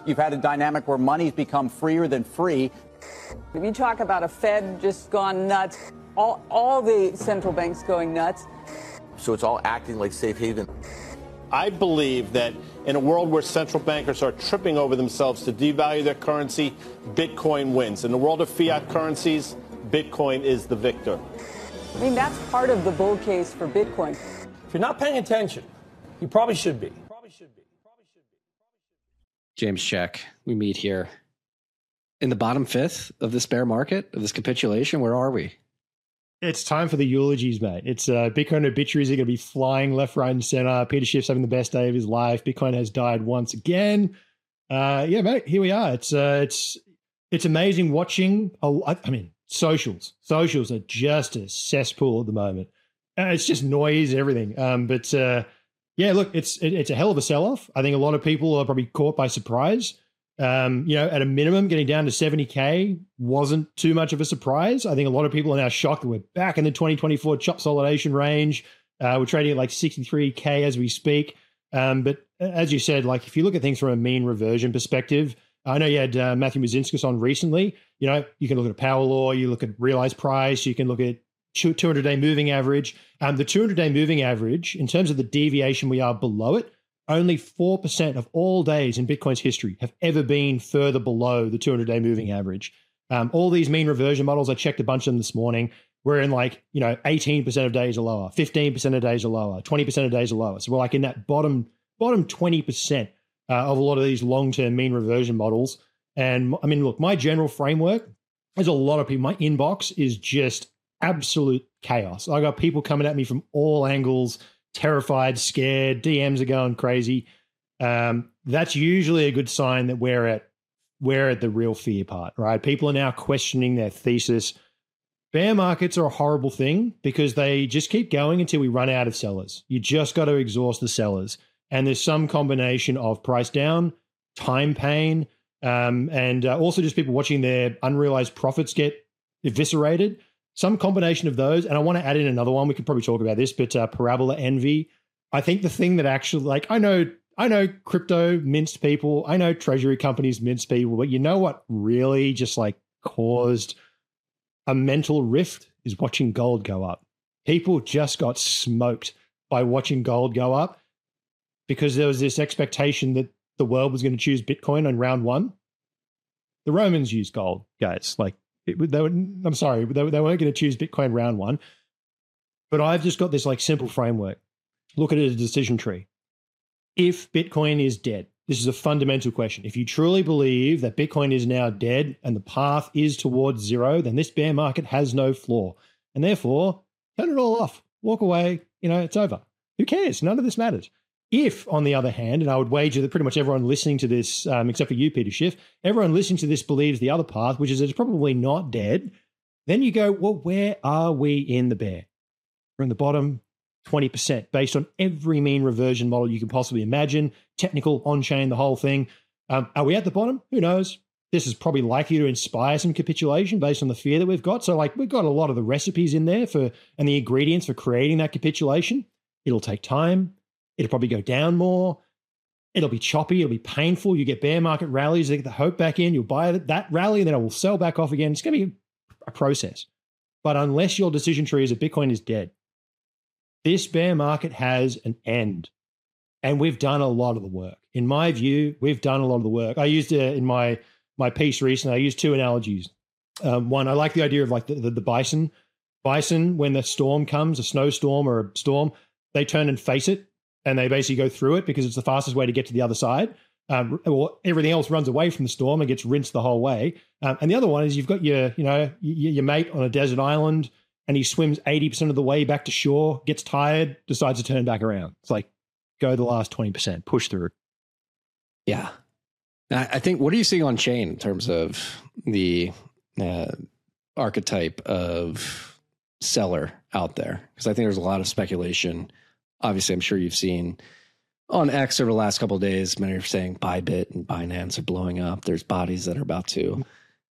You've had a dynamic where money's become freer than free. If you talk about a Fed just gone nuts, all the central banks going nuts. So it's all acting like safe haven. I believe that in a world where central bankers are tripping over themselves to devalue their currency, Bitcoin wins. In the world of fiat currencies, Bitcoin is the victor. I mean, that's part of the bull case for Bitcoin. If you're not paying attention, you probably should be. James Check, we meet here in the bottom fifth of this bear market, of this capitulation. Where are we? It's time for the eulogies, mate. It's Bitcoin obituaries are going to be flying left, right, and center. Peter Schiff's having the best day of his life. Bitcoin has died once again. Yeah, mate, here we are. It's amazing watching. I mean, socials are just a cesspool at the moment. It's just noise, everything. Yeah, look, it's a hell of a sell-off. I think a lot of people are probably caught by surprise. At a minimum, getting down to 70K wasn't too much of a surprise. I think a lot of people are now shocked that we're back in the 2024 chop consolidation range. We're trading at like 63K as we speak. But as you said, like if you look at things from a mean reversion perspective, I know you had Matthew Muzinskis on recently. You know, you can look at a power law, you look at realized price, you can look at 200-day moving average. The 200-day moving average, in terms of the deviation we are below it, only 4% of all days in Bitcoin's history have ever been further below the 200-day moving average. All these mean reversion models, I checked a bunch of them this morning, we're in 18% of days are lower, 15% of days are lower, 20% of days are lower. So we're like in that bottom 20% of a lot of these long-term mean reversion models. And I mean, look, my general framework, there's a lot of people, my inbox is just absolute chaos. I got people coming at me from all angles, terrified, scared, DMs are going crazy. That's usually a good sign that we're at the real fear part, right? People are now questioning their thesis. Bear markets are a horrible thing because they just keep going until we run out of sellers. You just got to exhaust the sellers. And there's some combination of price down, time pain, and also just people watching their unrealized profits get eviscerated. Some combination of those, and I want to add in another one. We could probably talk about this, but parabola envy. I think the thing that actually, I know crypto minced people. I know treasury companies minced people, but you know what really just caused a mental rift is watching gold go up. People just got smoked by watching gold go up because there was this expectation that the world was going to choose Bitcoin on round one. The Romans used gold, guys. I'm sorry, they weren't going to choose Bitcoin round one. But I've just got this simple framework. Look at it as a decision tree. If Bitcoin is dead, this is a fundamental question. If you truly believe that Bitcoin is now dead and the path is towards zero, then this bear market has no floor. And therefore, turn it all off. Walk away. It's over. Who cares? None of this matters. If, on the other hand, and I would wager that pretty much everyone listening to this, except for you, Peter Schiff, everyone listening to this believes the other path, which is it's probably not dead, then you go, well, where are we in the bear? We're in the bottom 20% based on every mean reversion model you can possibly imagine, technical, on-chain, the whole thing. Are we at the bottom? Who knows? This is probably likely to inspire some capitulation based on the fear that we've got. So we've got a lot of the recipes in there and the ingredients for creating that capitulation. It'll take time. It'll probably go down more. It'll be choppy. It'll be painful. You get bear market rallies. They get the hope back in. You'll buy that rally and then it will sell back off again. It's going to be a process. But unless your decision tree is that Bitcoin is dead, this bear market has an end. And we've done a lot of the work. In my view, we've done a lot of the work. I used in my piece recently, I used two analogies. One, I like the idea of the bison. Bison, when the storm comes, a snowstorm or a storm, they turn and face it. And they basically go through it because it's the fastest way to get to the other side. Or everything else runs away from the storm and gets rinsed the whole way. And the other one is you've got your mate on a desert island and he swims 80% of the way back to shore, gets tired, decides to turn back around. It's go the last 20%, push through. Yeah. I think, what are you seeing on chain in terms of the archetype of seller out there? Because I think there's a lot of speculation. Obviously, I'm sure you've seen on X over the last couple of days, many are saying Bybit and Binance are blowing up. There's bodies that are about to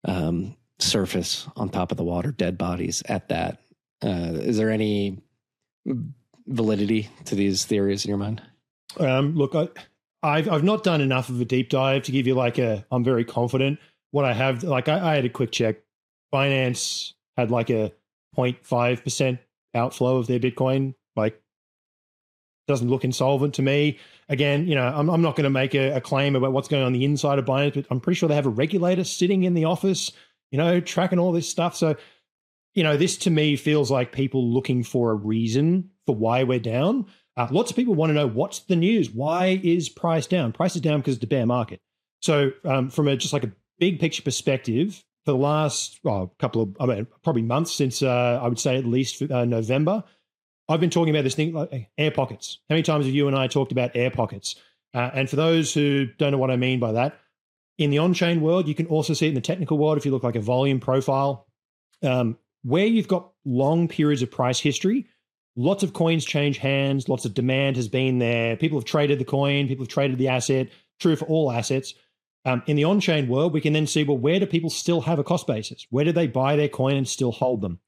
surface on top of the water, dead bodies at that. Is there any validity to these theories in your mind? Look, I've not done enough of a deep dive to give you like I'm very confident. What I have, like I had a quick check. Binance had like a 0.5% outflow of their Bitcoin. Like, doesn't look insolvent to me. Again, I'm not going to make a claim about what's going on the inside of Binance, but I'm pretty sure they have a regulator sitting in the office, tracking all this stuff. So, this to me feels like people looking for a reason for why we're down. Lots of people want to know what's the news. Why is price down? Price is down because it's a bear market. So from just like a big picture perspective, for the last probably months since I would say at least November, I've been talking about this thing like air pockets. How many times have you and I talked about air pockets? And for those who don't know what I mean by that, in the on-chain world, you can also see it in the technical world if you look like a volume profile. Where you've got long periods of price history, lots of coins change hands, lots of demand has been there. People have traded the coin, people have traded the asset, true for all assets. In the on-chain world, we can then see, well, where do people still have a cost basis? Where do they buy their coin and still hold them?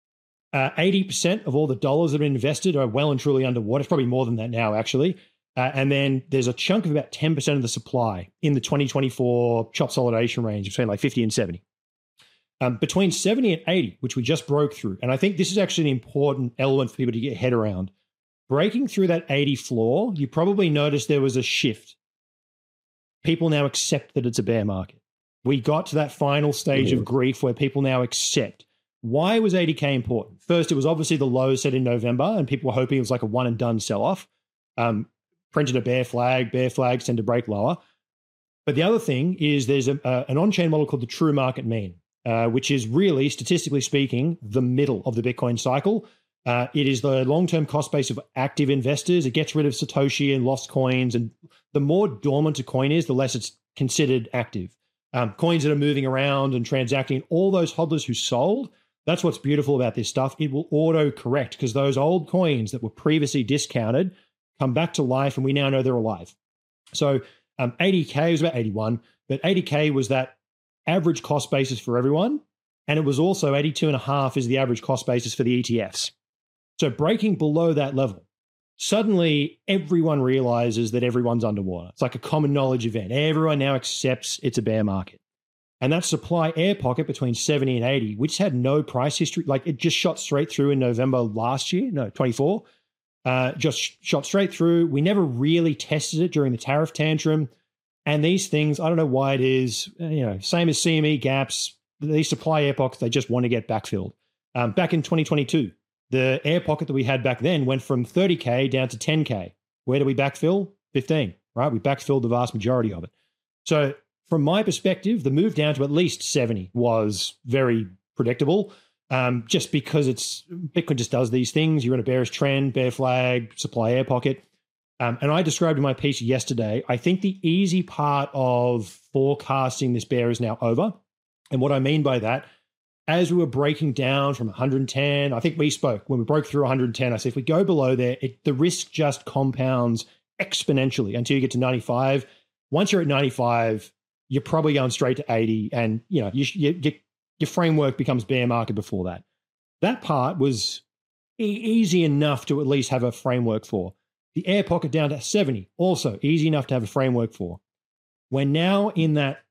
80% of all the dollars that are invested are well and truly underwater. It's probably more than that now, actually. And then there's a chunk of about 10% of the supply in the 2024 consolidation range between like 50 and 70. Between 70 and 80, which we just broke through, and I think this is actually an important element for people to get head around. Breaking through that 80 floor, you probably noticed there was a shift. People now accept that it's a bear market. We got to that final stage of grief where people now accept. Why was 80K important? First, it was obviously the low set in November, and people were hoping it was like a one and done sell-off. Printed a bear flags tend to break lower. But the other thing is there's an on-chain model called the true market mean, which is really, statistically speaking, the middle of the Bitcoin cycle. It is the long-term cost base of active investors. It gets rid of Satoshi and lost coins. And the more dormant a coin is, the less it's considered active. Coins that are moving around and transacting, all those hodlers who sold, that's what's beautiful about this stuff. It will auto-correct because those old coins that were previously discounted come back to life, and we now know they're alive. So 80K was about 81, but 80K was that average cost basis for everyone. And it was also 82.5 is the average cost basis for the ETFs. So breaking below that level, suddenly everyone realizes that everyone's underwater. It's like a common knowledge event. Everyone now accepts it's a bear market. And that supply air pocket between 70 and 80, which had no price history, like it just shot straight through in November last year, 24, just shot straight through. We never really tested it during the tariff tantrum. And these things, I don't know why it is, same as CME gaps, these supply air pockets, they just want to get backfilled. Back in 2022, the air pocket that we had back then went from 30K down to 10K. Where do we backfill? 15, right? We backfilled the vast majority of it. So from my perspective, the move down to at least 70 was very predictable, just because Bitcoin just does these things. You're in a bearish trend, bear flag, supply air pocket. And I described in my piece yesterday, I think the easy part of forecasting this bear is now over. And what I mean by that, as we were breaking down from 110, I think we spoke, when we broke through 110, I said, if we go below there, the risk just compounds exponentially until you get to 95. Once you're at 95, you're probably going straight to 80, and your framework becomes bear market before that. That part was easy enough to at least have a framework for. The air pocket down to 70, also easy enough to have a framework for. We're now in that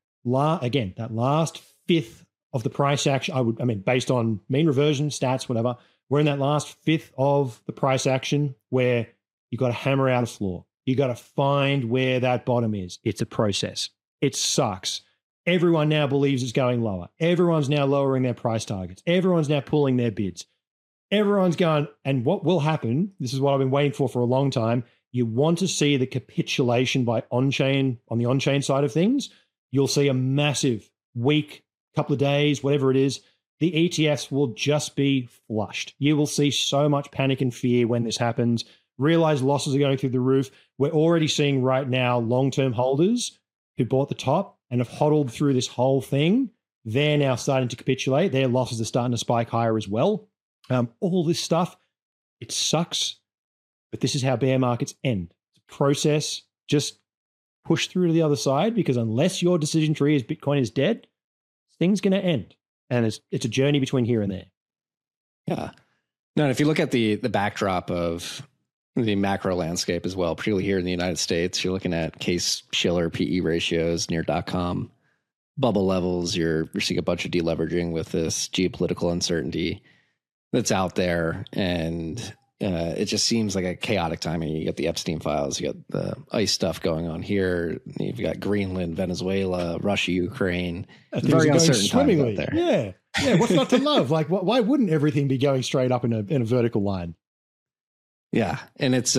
last fifth of the price action. Based on mean reversion, stats, whatever, we're in that last fifth of the price action where you got to hammer out a floor. You got to find where that bottom is. It's a process. It sucks. Everyone now believes it's going lower. Everyone's now lowering their price targets. Everyone's now pulling their bids. Everyone's going, and what will happen, this is what I've been waiting for a long time, you want to see the capitulation by on-chain, on the on-chain side of things. You'll see a massive week, couple of days, whatever it is, the ETFs will just be flushed. You will see so much panic and fear when this happens. Realize losses are going through the roof. We're already seeing right now long-term holders who bought the top and have hodled through this whole thing. They're now starting to capitulate. Their losses are starting to spike higher as well. All this stuff, it sucks, but this is how bear markets end. It's a process. Just push through to the other side, because unless your decision tree is Bitcoin is dead, thing's going to end. And it's a journey between here and there. Yeah. No, if you look at the backdrop of the macro landscape as well, particularly here in the United States. You're looking at Case-Shiller PE ratios near .com bubble levels. You're seeing a bunch of deleveraging with this geopolitical uncertainty that's out there, and it just seems like a chaotic time. You get the Epstein files, you got the ICE stuff going on here. You've got Greenland, Venezuela, Russia, Ukraine. Very uncertain times out there. Yeah. What's not to love? Like, why wouldn't everything be going straight up in a vertical line? Yeah, and it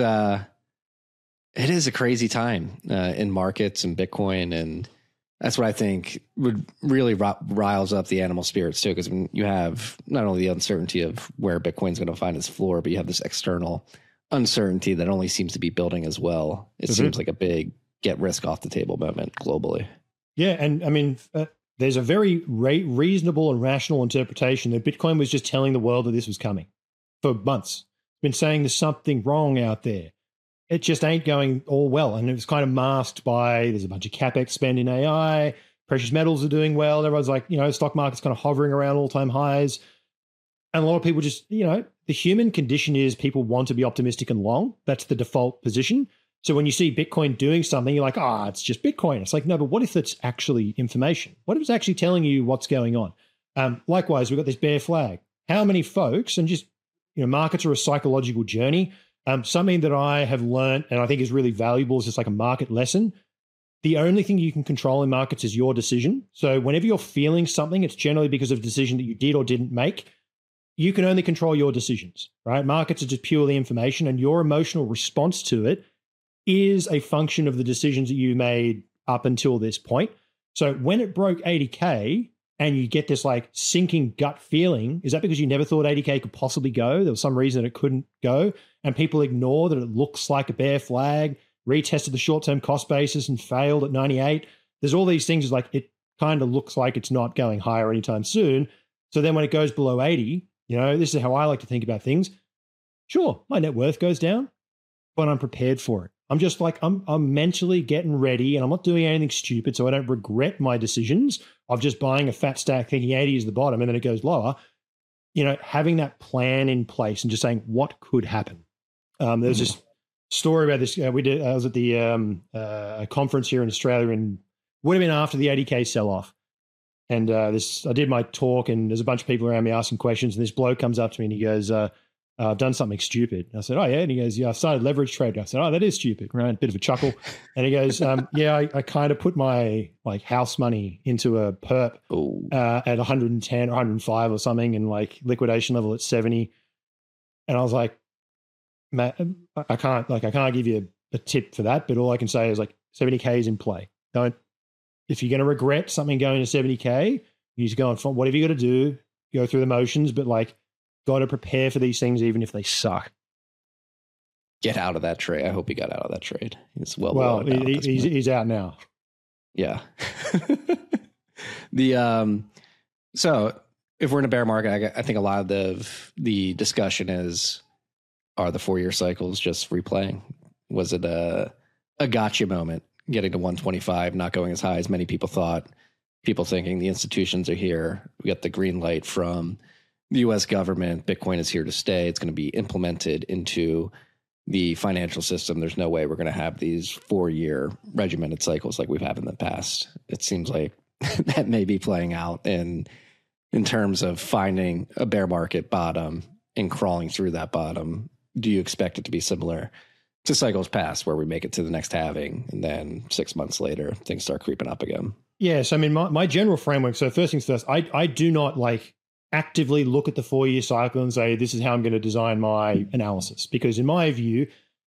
is a crazy time in markets and Bitcoin, and that's what I think would really riles up the animal spirits too, because when you have not only the uncertainty of where Bitcoin's going to find its floor, but you have this external uncertainty that only seems to be building as well. It seems like a big get risk off the table moment globally. Yeah, and I mean, there's a very reasonable and rational interpretation that Bitcoin was just telling the world that this was coming for months. Been saying there's something wrong out there. It just ain't going all well. And it was kind of masked by there's a bunch of CapEx spend in AI, precious metals are doing well. Everyone's like, stock market's kind of hovering around all-time highs. And a lot of people just, the human condition is people want to be optimistic and long. That's the default position. So when you see Bitcoin doing something, you're like, it's just Bitcoin. It's like, no, but what if it's actually information? What if it's actually telling you what's going on? Likewise, we've got this bear flag. How many folks, and just, markets are a psychological journey. Something that I have learned and I think is really valuable is just like a market lesson. The only thing you can control in markets is your decision. So whenever you're feeling something, it's generally because of a decision that you did or didn't make. You can only control your decisions, right? Markets are just purely information, and your emotional response to it is a function of the decisions that you made up until this point. So when it broke 80K, and you get this like sinking gut feeling, is that because you never thought 80K could possibly go? There was some reason that it couldn't go, and people ignore that it looks like a bear flag, retested the short-term cost basis and failed at 98. There's all these things, like it kind of looks like it's not going higher anytime soon. So then when it goes below 80, this is how I like to think about things. Sure, my net worth goes down, but I'm prepared for it. I'm just like, I'm mentally getting ready, and I'm not doing anything stupid, so I don't regret my decisions of just buying a fat stack thinking 80 is the bottom and then it goes lower. Having that plan in place and just saying what could happen. There's this story about this. I was at the conference here in Australia, and would have been after the 80K sell-off. And I did my talk, and there's a bunch of people around me asking questions, and this bloke comes up to me and he goes, I've done something stupid. I said, oh, yeah. And he goes, yeah, I've started leverage trading. I said, oh, that is stupid. Right? A bit of a chuckle. And he goes, yeah, I kind of put my house money into a perp at 110 or 105 or something, and like liquidation level at 70. And I was like, Matt, I can't give you a tip for that, but all I can say is like 70K is in play. If you're going to regret something going to 70K, you just go on, whatever you got to do, go through the motions, but like, got to prepare for these things even if they suck. Get out of that trade. I hope he got out of that trade. He's he's out now. Yeah. So if we're in a bear market, I think a lot of the discussion are the 4-year cycles just replaying? Was it a gotcha moment, getting to 125, not going as high as many people thought, people thinking the institutions are here. We got the green light from the U.S. government. Bitcoin is here to stay. It's going to be implemented into the financial system. There's no way we're going to have these 4-year regimented cycles like we've had in the past. It seems like that may be playing out in terms of finding a bear market bottom and crawling through that bottom. Do you expect it to be similar to cycles past, where we make it to the next halving and then 6 months later things start creeping up again? Yes. I mean, my general framework. So first things first, I do not actively look at the 4-year cycle and say, this is how I'm going to design my analysis. Because in my view,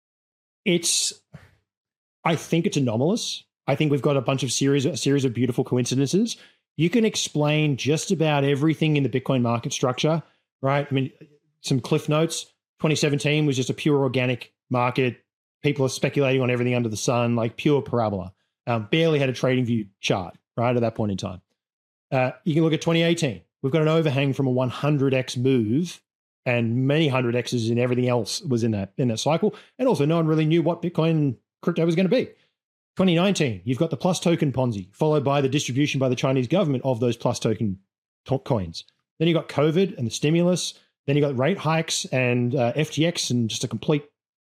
I think it's anomalous. I think we've got a series of beautiful coincidences. You can explain just about everything in the Bitcoin market structure, right? I mean, some cliff notes. 2017 was just a pure organic market. People are speculating on everything under the sun, like pure parabola. Barely had a trading view chart, right, at that point in time. You can look at 2018. We've got an overhang from a 100x move, and many 100x's in everything else was in that cycle. And also, no one really knew what Bitcoin crypto was going to be. 2019, you've got the plus token Ponzi, followed by the distribution by the Chinese government of those plus token coins. Then you got COVID and the stimulus. Then you got rate hikes and FTX, and just a complete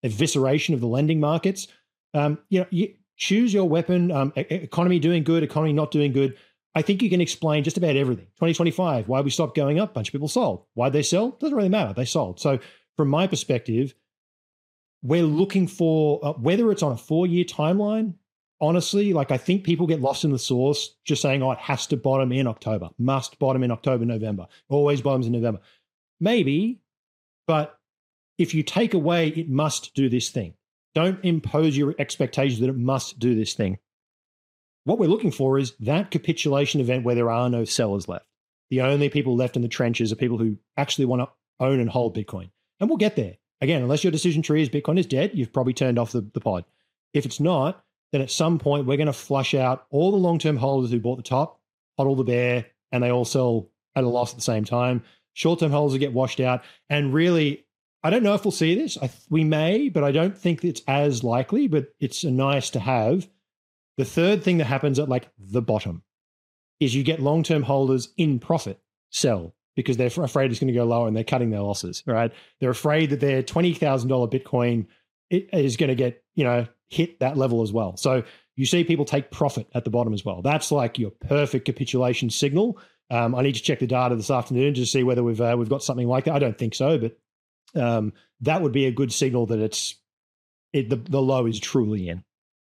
evisceration of the lending markets. You choose your weapon. Economy doing good, economy not doing good. I think you can explain just about everything. 2025, why we stopped going up, a bunch of people sold. Why'd they sell? Doesn't really matter. They sold. So from my perspective, we're looking for whether it's on a 4-year timeline. Honestly, like I think people get lost in the sauce just saying, oh, it has to bottom in October, must bottom in October, November, always bottoms in November. Maybe, but if you take away it must do this thing, don't impose your expectations that it must do this thing. What we're looking for is that capitulation event where there are no sellers left. The only people left in the trenches are people who actually want to own and hold Bitcoin. And we'll get there. Again, unless your decision tree is Bitcoin is dead, you've probably turned off the pod. If it's not, then at some point we're going to flush out all the long-term holders who bought the top, hodl the bear, and they all sell at a loss at the same time. Short-term holders will get washed out. And really, I don't know if we'll see this. We may, but I don't think it's as likely, but it's nice to have. The third thing that happens at like the bottom is you get long-term holders in profit sell because they're afraid it's going to go lower and they're cutting their losses, right? They're afraid that their $20,000 Bitcoin is going to get, hit that level as well. So you see people take profit at the bottom as well. That's like your perfect capitulation signal. I need to check the data this afternoon to see whether we've got something like that. I don't think so, but that would be a good signal that the low is truly in.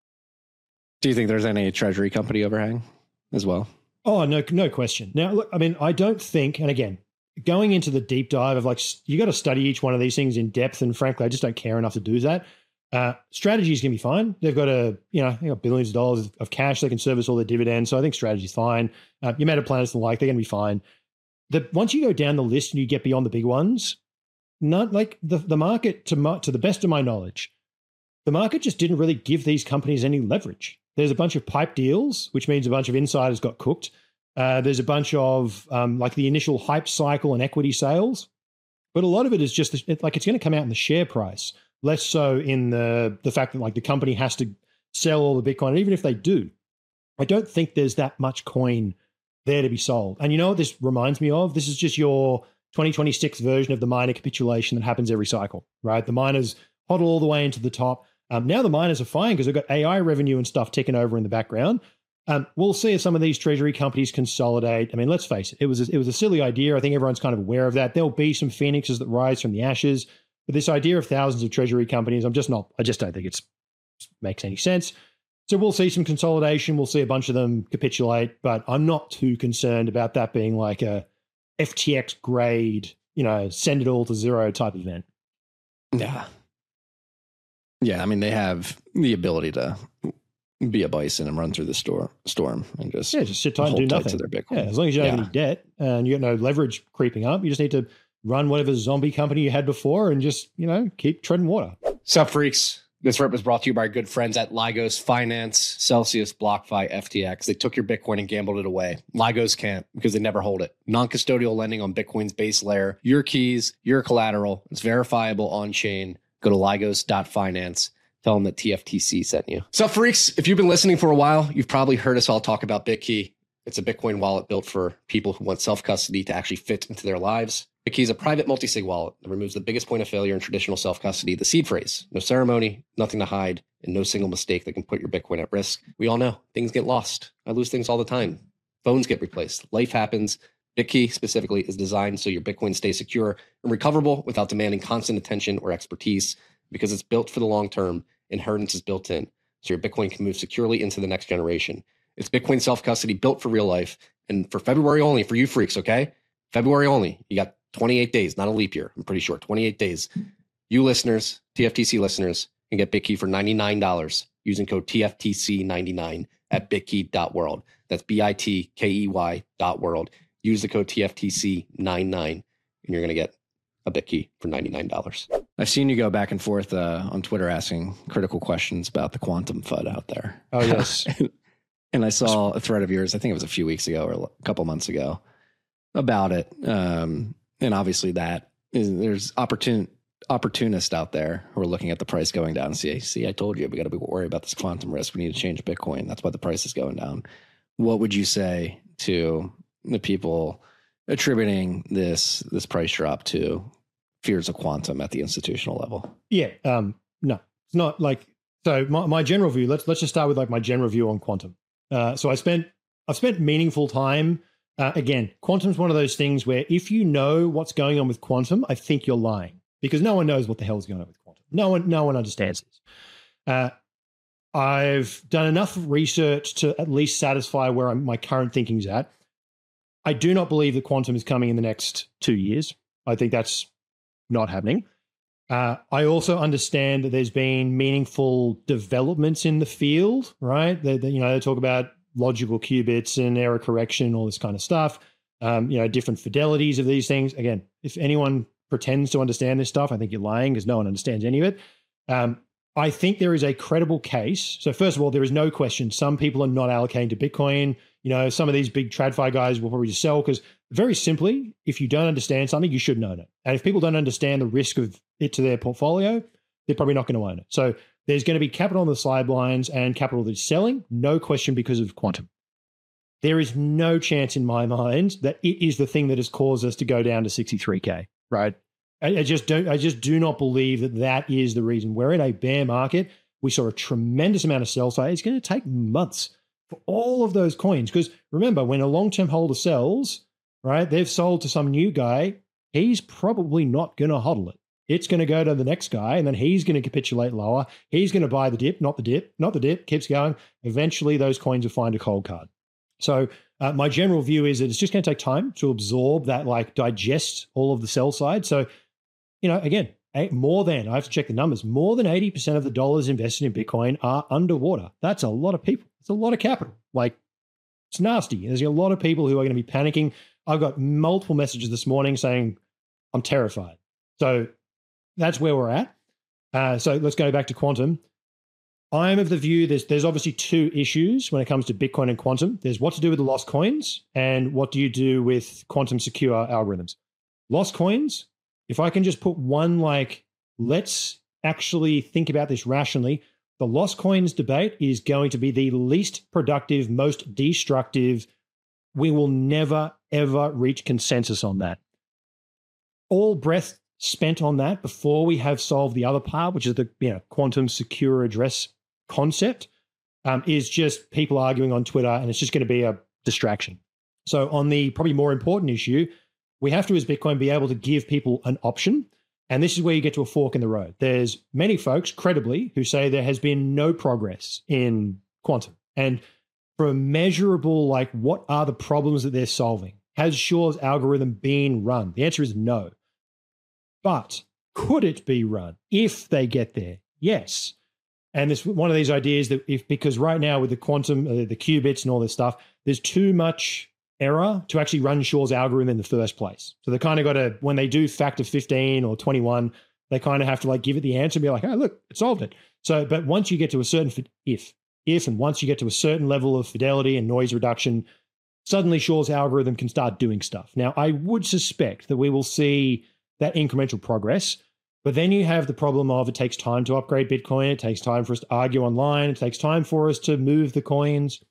Do you think there's any treasury company overhang as well? Oh, no question. Now, look, I mean, I don't think, and again, going into the deep dive of like, you got to study each one of these things in depth. And frankly, I just don't care enough to do that. Strategy is going to be fine. They've got they got billions of dollars of cash. They can service all their dividends. So I think strategy is fine. Your meta planners and the like, they're going to be fine. Once you go down the list and you get beyond the big ones, not like the market, to the best of my knowledge, the market just didn't really give these companies any leverage. There's a bunch of pipe deals, which means a bunch of insiders got cooked. There's a bunch of like the initial hype cycle and equity sales. But a lot of it is just like it's going to come out in the share price, less so in the fact that like the company has to sell all the Bitcoin. And even if they do, I don't think there's that much coin there to be sold. And you know what this reminds me of? This is just your 2026 version of the miner capitulation that happens every cycle, right? The miners hodl all the way into the top. Now the miners are fine because they've got AI revenue and stuff ticking over in the background. We'll see if some of these treasury companies consolidate. I mean, let's face it, it was a silly idea. I think everyone's kind of aware of that. There'll be some phoenixes that rise from the ashes. But this idea of thousands of treasury companies, I just don't think it makes any sense. So we'll see some consolidation. We'll see a bunch of them capitulate, but I'm not too concerned about that being like a FTX grade, send it all to zero type event. Yeah. Yeah, I mean, they have the ability to be a bison and run through the storm and just sit tight and do nothing. To their Bitcoin. Yeah, as long as you don't have any debt and you got no leverage creeping up, you just need to run whatever zombie company you had before and just, keep treading water. Sup, freaks? This rip was brought to you by our good friends at Lygos Finance, Celsius, BlockFi, FTX. They took your Bitcoin and gambled it away. Lygos can't because they never hold it. Non-custodial lending on Bitcoin's base layer. Your keys, your collateral. It's verifiable on-chain. Go to Lygos.finance. Tell them that TFTC sent you. So, freaks, if you've been listening for a while, you've probably heard us all talk about BitKey. It's a Bitcoin wallet built for people who want self-custody to actually fit into their lives. BitKey is a private multi-sig wallet that removes the biggest point of failure in traditional self-custody, the seed phrase. No ceremony, nothing to hide, and no single mistake that can put your Bitcoin at risk. We all know things get lost. I lose things all the time. Phones get replaced. Life happens. BitKey specifically is designed so your Bitcoin stays secure and recoverable without demanding constant attention or expertise because it's built for the long term. Inheritance is built in, so your Bitcoin can move securely into the next generation. It's Bitcoin self-custody built for real life. And for February only, for you freaks, okay? February only. You got 28 days, not a leap year. I'm pretty sure. 28 days. You listeners, TFTC listeners, can get BitKey for $99 using code TFTC99 at bitkey.world. That's BITKEY.world. Use the code TFTC99 and you're going to get a BitKey for $99. I've seen you go back and forth on Twitter asking critical questions about the quantum FUD out there. Oh, yes. And I saw a thread of yours, I think it was a few weeks ago or a couple months ago, about it. And obviously there's opportunists out there who are looking at the price going down and see, I told you, we got to be worried about this quantum risk. We need to change Bitcoin. That's why the price is going down. What would you say to the people attributing this price drop to fears of quantum at the institutional level? Yeah. No, it's not like, so my general view, let's just start with like my general view on quantum. So I've spent meaningful time. Again, quantum's one of those things where if you know what's going on with quantum, I think you're lying, because no one knows what the hell is going on with quantum. No one understands this. I've done enough research to at least satisfy where my current thinking's at. I do not believe that quantum is coming in the next 2 years. I think that's not happening. I also understand that there's been meaningful developments in the field, right? They talk about logical qubits and error correction, all this kind of stuff. Different fidelities of these things. Again, if anyone pretends to understand this stuff, I think you're lying, because no one understands any of it. I think there is a credible case. So first of all, there is no question some people are not allocating to Bitcoin. Some of these big TradFi guys will probably just sell, because very simply, if you don't understand something, you shouldn't own it. And if people don't understand the risk of it to their portfolio, they're probably not going to own it. So there's going to be capital on the sidelines and capital that's selling, no question, because of quantum. There is no chance in my mind that it is the thing that has caused us to go down to 63K, right? I just do not believe that is the reason. We're in a bear market. We saw a tremendous amount of sell side. It's going to take months for all of those coins. Because remember, when a long-term holder sells, right, they've sold to some new guy, he's probably not going to hodl it. It's going to go to the next guy, and then he's going to capitulate lower. He's going to buy the dip, not the dip, keeps going. Eventually, those coins will find a cold card. So my general view is that it's just going to take time to absorb that, like digest all of the sell side. So, again, I have to check the numbers, more than 80% of the dollars invested in Bitcoin are underwater. That's a lot of people. It's a lot of capital. Like, it's nasty. There's a lot of people who are going to be panicking. I've got multiple messages this morning saying, I'm terrified. So that's where we're at. So let's go back to quantum. I'm of the view there's obviously two issues when it comes to Bitcoin and quantum. There's what to do with the lost coins and what do you do with quantum secure algorithms. Lost coins, if I can just put one, let's actually think about this rationally. The lost coins debate is going to be the least productive, most destructive. We will never, ever reach consensus on that. All breath spent on that before we have solved the other part, which is the quantum secure address concept, is just people arguing on Twitter, and it's just going to be a distraction. So on the probably more important issue, we have to, as Bitcoin, be able to give people an option. And this is where you get to a fork in the road. There's many folks, credibly, who say there has been no progress in quantum. And for a measurable, what are the problems that they're solving? Has Shor's algorithm been run? The answer is no. But could it be run if they get there? Yes. And this one of these ideas that because right now with the quantum, the qubits and all this stuff, there's too much error to actually run Shor's algorithm in the first place. So they kind of got to, when they do factor 15 or 21, they kind of have to give it the answer and be like, oh, look, it solved it. So, but once you get to a certain, and once you get to a certain level of fidelity and noise reduction, suddenly Shor's algorithm can start doing stuff. Now, I would suspect that we will see that incremental progress, but then you have the problem of it takes time to upgrade Bitcoin. It takes time for us to argue online. It takes time for us to move the coins.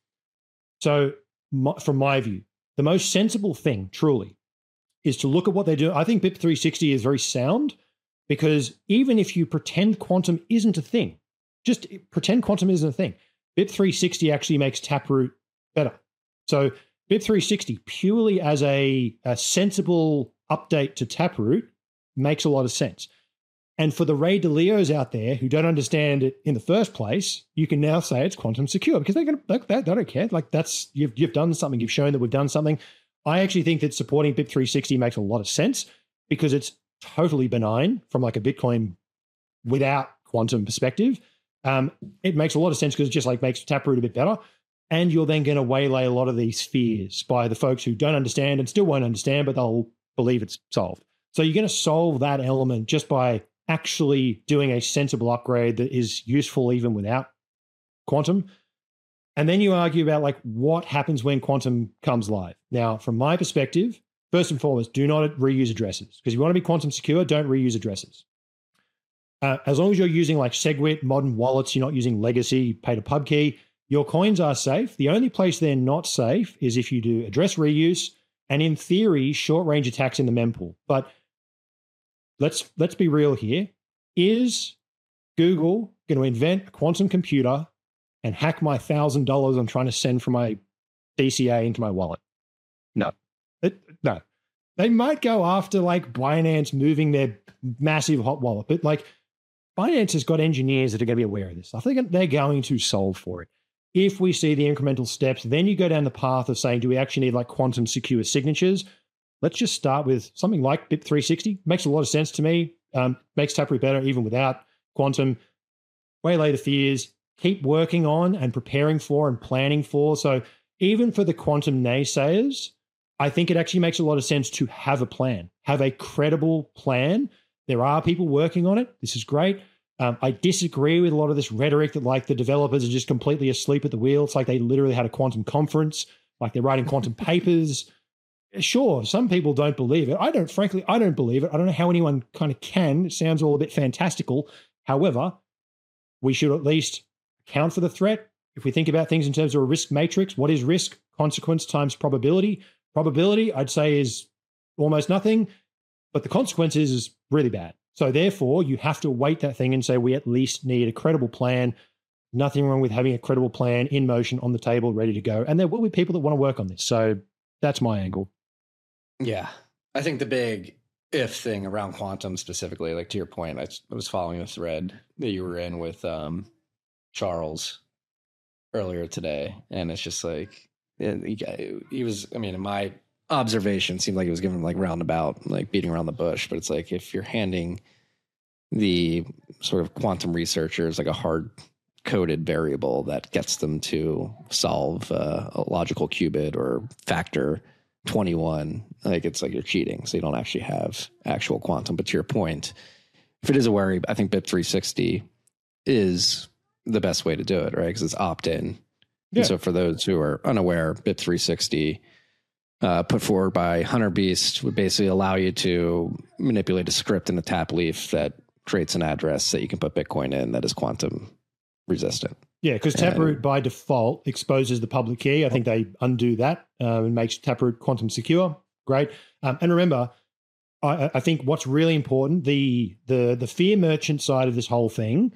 So from my view, the most sensible thing truly is to look at what they do. I think BIP360 is very sound, because even if you pretend quantum isn't a thing, just pretend quantum isn't a thing, BIP360 actually makes Taproot better. So BIP360 purely as a sensible update to Taproot makes a lot of sense. And for the Ray DeLeos out there who don't understand it in the first place, you can now say it's quantum secure, because they don't care. That's you've done something. You've shown that we've done something. I actually think that supporting BIP360 makes a lot of sense, because it's totally benign from a Bitcoin without quantum perspective. It makes a lot of sense because it just makes Taproot a bit better. And you're then going to waylay a lot of these fears by the folks who don't understand and still won't understand, but they'll believe it's solved. So you're going to solve that element just by actually doing a sensible upgrade that is useful even without quantum. And then you argue about what happens when quantum comes live. Now, from my perspective, first and foremost, do not reuse addresses, because if you want to be quantum secure, don't reuse addresses. As long as you're using SegWit, modern wallets, you're not using legacy, pay to pub key, your coins are safe. The only place they're not safe is if you do address reuse and, in theory, short-range attacks in the mempool. But let's be real here. Is Google going to invent a quantum computer and hack my $1,000 I'm trying to send from my DCA into my wallet? No. No. They might go after like Binance moving their massive hot wallet, but like Binance has got engineers that are going to be aware of this stuff. They're going to solve for it. If we see the incremental steps, then you go down the path of saying, do we actually need like quantum secure signatures? Let's just start with something like BIP360. Makes a lot of sense to me. Makes Taproot better even without quantum. Waylay the fears. Keep working on and preparing for and planning for. So even for the quantum naysayers, I think it actually makes a lot of sense to have a plan, have a credible plan. There are people working on it. This is great. I disagree with a lot of this rhetoric that like the developers are just completely asleep at the wheel. It's like they literally had a quantum conference, like they're writing quantum papers. Sure, some people don't believe it. I don't believe it. I don't know how anyone kind of can. It sounds all a bit fantastical. However, we should at least account for the threat. If we think about things in terms of a risk matrix, what is risk? Consequence times probability. Probability, I'd say, is almost nothing, but the consequence is really bad. So therefore, you have to weight that thing and say, we at least need a credible plan. Nothing wrong with having a credible plan in motion, on the table, ready to go. And there will be people that want to work on this. So that's my angle. Yeah. I think the big if thing around quantum specifically, like to your point, I was following a thread that you were in with Charles earlier today. And it's just like, he was, I mean, in my observation, seemed like he was giving like roundabout, like beating around the bush. But it's like if you're handing the sort of quantum researchers like a hard coded variable that gets them to solve a logical qubit or factor 21, like it's like you're cheating. So you don't actually have actual quantum. But to your point, if it is a worry, I think BIP360 is the best way to do it, right? Because it's opt-in. Yeah. And so for those who are unaware, BIP360 put forward by Hunter Beast would basically allow you to manipulate a script in a tap leaf that creates an address that you can put Bitcoin in that is quantum resistant. Yeah, because Taproot by default exposes the public key. I think they undo that and makes Taproot quantum secure. Great. And remember, I think what's really important, the fear merchant side of this whole thing,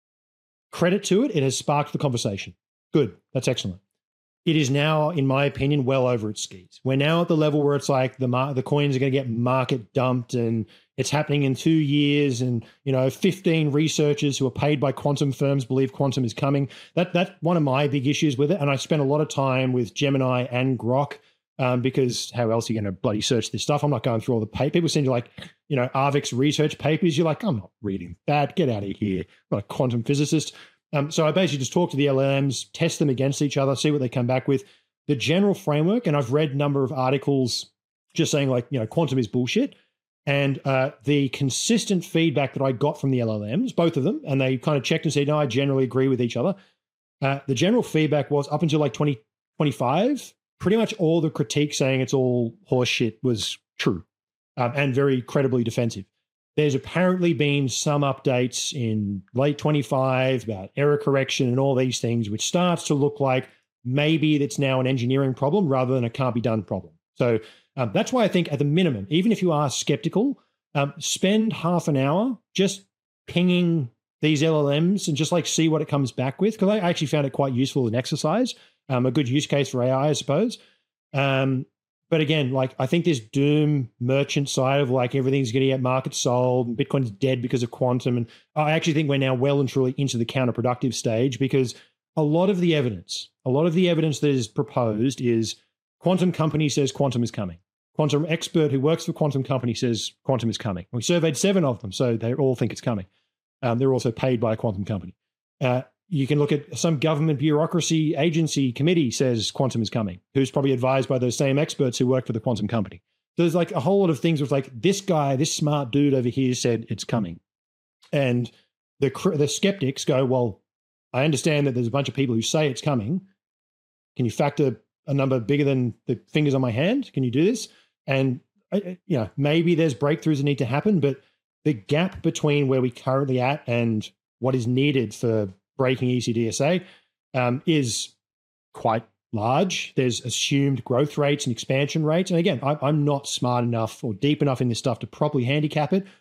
credit to it, it has sparked the conversation. Good. That's excellent. It is now, in my opinion, well over its skis. We're now at the level where it's like the coins are going to get market dumped and it's happening in 2 years. And, 15 researchers who are paid by quantum firms believe quantum is coming. That's one of my big issues with it. And I spent a lot of time with Gemini and Grok because how else are you going to bloody search this stuff? I'm not going through all the papers. People send you like, Arvik's research papers. You're like, I'm not reading that. Get out of here. I'm not a quantum physicist. So I basically just talk to the LLMs, test them against each other, see what they come back with. The general framework, and I've read a number of articles just saying like, quantum is bullshit. And the consistent feedback that I got from the LLMs, both of them, and they kind of checked and said, no, I generally agree with each other. The general feedback was up until like 2025, pretty much all the critique saying it's all horseshit was true and very credibly defensive. There's apparently been some updates in late 25 about error correction and all these things, which starts to look like maybe it's now an engineering problem rather than a can't be done problem. So that's why I think at the minimum, even if you are skeptical, spend half an hour just pinging these LLMs and just like see what it comes back with. Because I actually found it quite useful as an exercise, a good use case for AI, I suppose. But again, like I think this doom merchant side of like everything's going to get market sold and Bitcoin's dead because of quantum. And I actually think we're now well and truly into the counterproductive stage because a lot of the evidence that is proposed is quantum company says quantum is coming. Quantum expert who works for quantum company says quantum is coming. We surveyed 7 of them, so they all think it's coming. They're also paid by a quantum company. You can look at some government bureaucracy agency committee says quantum is coming, who's probably advised by those same experts who work for the quantum company. So there's like a whole lot of things with like this guy, this smart dude over here said it's coming. And the skeptics go, well, I understand that there's a bunch of people who say it's coming. Can you factor a number bigger than the fingers on my hand? Can you do this? And, maybe there's breakthroughs that need to happen, but the gap between where we currently at and what is needed for breaking ECDSA is quite large. There's assumed growth rates and expansion rates. And again, I'm not smart enough or deep enough in this stuff to properly handicap it.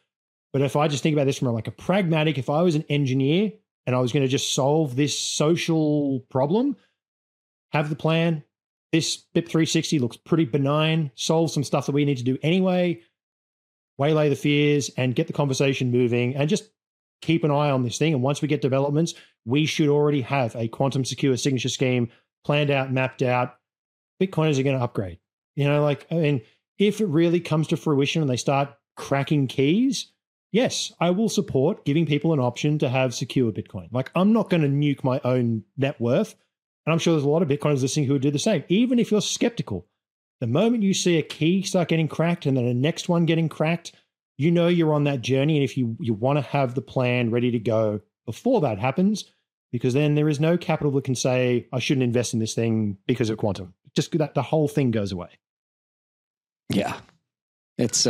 But if I just think about this from like a pragmatic, if I was an engineer and I was going to just solve this social problem, have the plan. This BIP 360 looks pretty benign, solve some stuff that we need to do anyway, waylay the fears and get the conversation moving and just keep an eye on this thing. And once we get developments, we should already have a quantum secure signature scheme planned out, mapped out. Bitcoiners are going to upgrade. You know, like, I mean, if it really comes to fruition and they start cracking keys, yes, I will support giving people an option to have secure Bitcoin. Like, I'm not going to nuke my own net worth. And I'm sure there's a lot of Bitcoiners listening who would do the same. Even if you're skeptical, the moment you see a key start getting cracked and then the next one getting cracked, you know you're on that journey. And if you want to have the plan ready to go before that happens, because then there is no capital that can say, I shouldn't invest in this thing because of quantum. Just that the whole thing goes away. Yeah. It's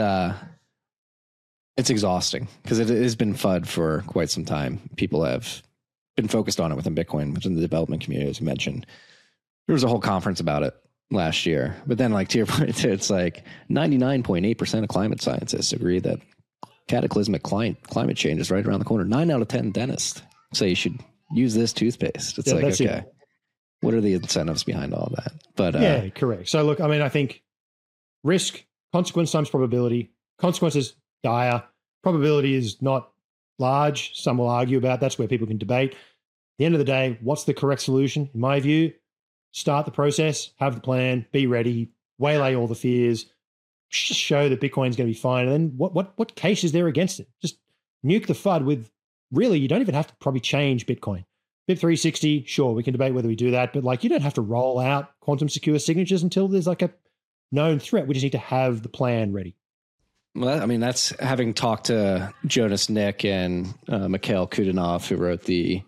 exhausting because it has been FUD for quite some time. People have been focused on it within Bitcoin, within the development community, as you mentioned. There was a whole conference about it last year. But then, like, to your point, it's like 99.8% of climate scientists agree that cataclysmic climate change is right around the corner. 9 out of 10 dentists say you should use this toothpaste. It's like, okay, what are the incentives behind all that? But yeah, correct. So look, I mean, I think risk, consequence times probability. Consequence is dire. Probability is not large. Some will argue about. That's where people can debate. At the end of the day, what's the correct solution? In my view, start the process, have the plan, be ready, waylay all the fears, just show that Bitcoin's going to be fine. And then what case is there against it? Just nuke the FUD with, really, you don't even have to probably change Bitcoin. BIP 360, sure, we can debate whether we do that, but like, you don't have to roll out quantum secure signatures until there's like a known threat. We just need to have the plan ready. Well, I mean, that's having talked to Jonas Nick and Mikhail Kudinov, who wrote the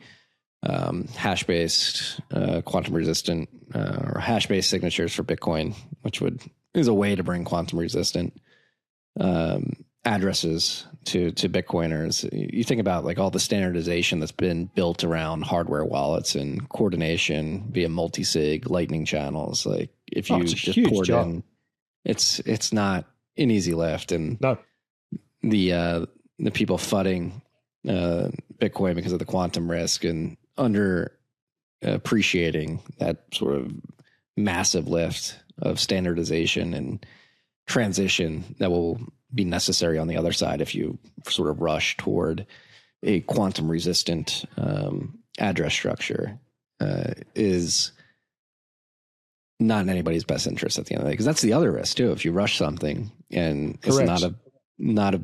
hash-based quantum resistant or hash-based signatures for Bitcoin, which is a way to bring quantum resistant addresses to Bitcoiners. You think about like all the standardization that's been built around hardware wallets and coordination via multi-sig lightning channels. Like if you just poured in, it's not an easy lift. And no. The people fudding Bitcoin because of the quantum risk and under appreciating that sort of massive lift of standardization and transition that will be necessary on the other side if you sort of rush toward a quantum resistant address structure is not in anybody's best interest at the end of the day, because that's the other risk too. If you rush something and it's not as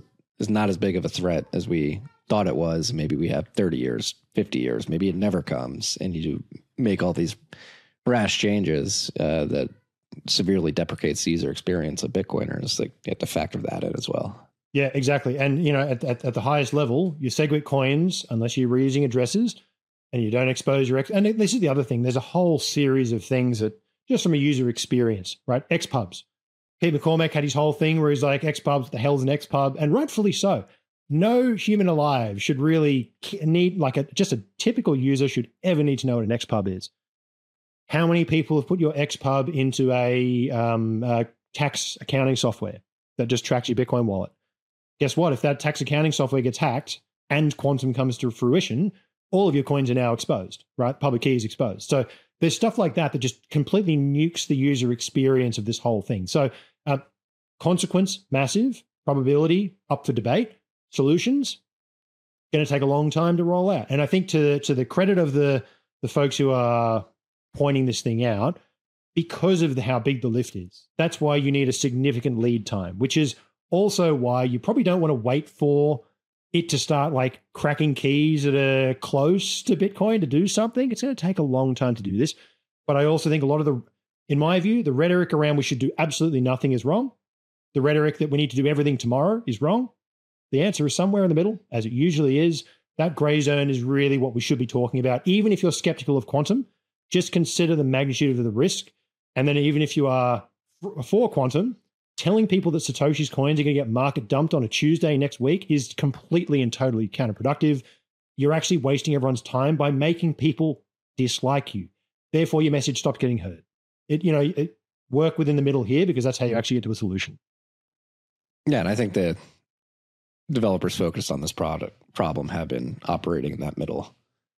big of a threat as we thought it was, maybe we have 30 years, 50 years, maybe it never comes, and you make all these rash changes that severely deprecates the user experience of Bitcoiners. Like, you have to factor that in as well. Yeah, exactly. And, you know, at the highest level, your SegWit coins, unless you're reusing addresses and you don't expose your and this is the other thing, there's a whole series of things that just from a user experience, right? XPubs. Pete McCormack had his whole thing where he's like, XPubs, what the hell's an XPub? And rightfully so. No human alive should really need, like just a typical user should ever need to know what an XPub is. How many people have put your XPub into a tax accounting software that just tracks your Bitcoin wallet? Guess what? If that tax accounting software gets hacked and quantum comes to fruition, all of your coins are now exposed, right? Public key is exposed. So there's stuff like that that just completely nukes the user experience of this whole thing. So consequence, massive. Probability, up for debate. Solutions, going to take a long time to roll out. And I think to the credit of the folks who are pointing this thing out, because of how big the lift is, that's why you need a significant lead time, which is also why you probably don't want to wait for it to start like cracking keys that are close to Bitcoin to do something. It's going to take a long time to do this. But I also think a lot of in my view, the rhetoric around we should do absolutely nothing is wrong. The rhetoric that we need to do everything tomorrow is wrong. The answer is somewhere in the middle, as it usually is. That gray zone is really what we should be talking about. Even if you're skeptical of quantum, just consider the magnitude of the risk. And then even if you are for quantum, telling people that Satoshi's coins are going to get market dumped on a Tuesday next week is completely and totally counterproductive. You're actually wasting everyone's time by making people dislike you. Therefore, your message stops getting heard. Work within the middle here, because that's how you actually get to a solution. Yeah, and I think that developers focused on this problem have been operating in that middle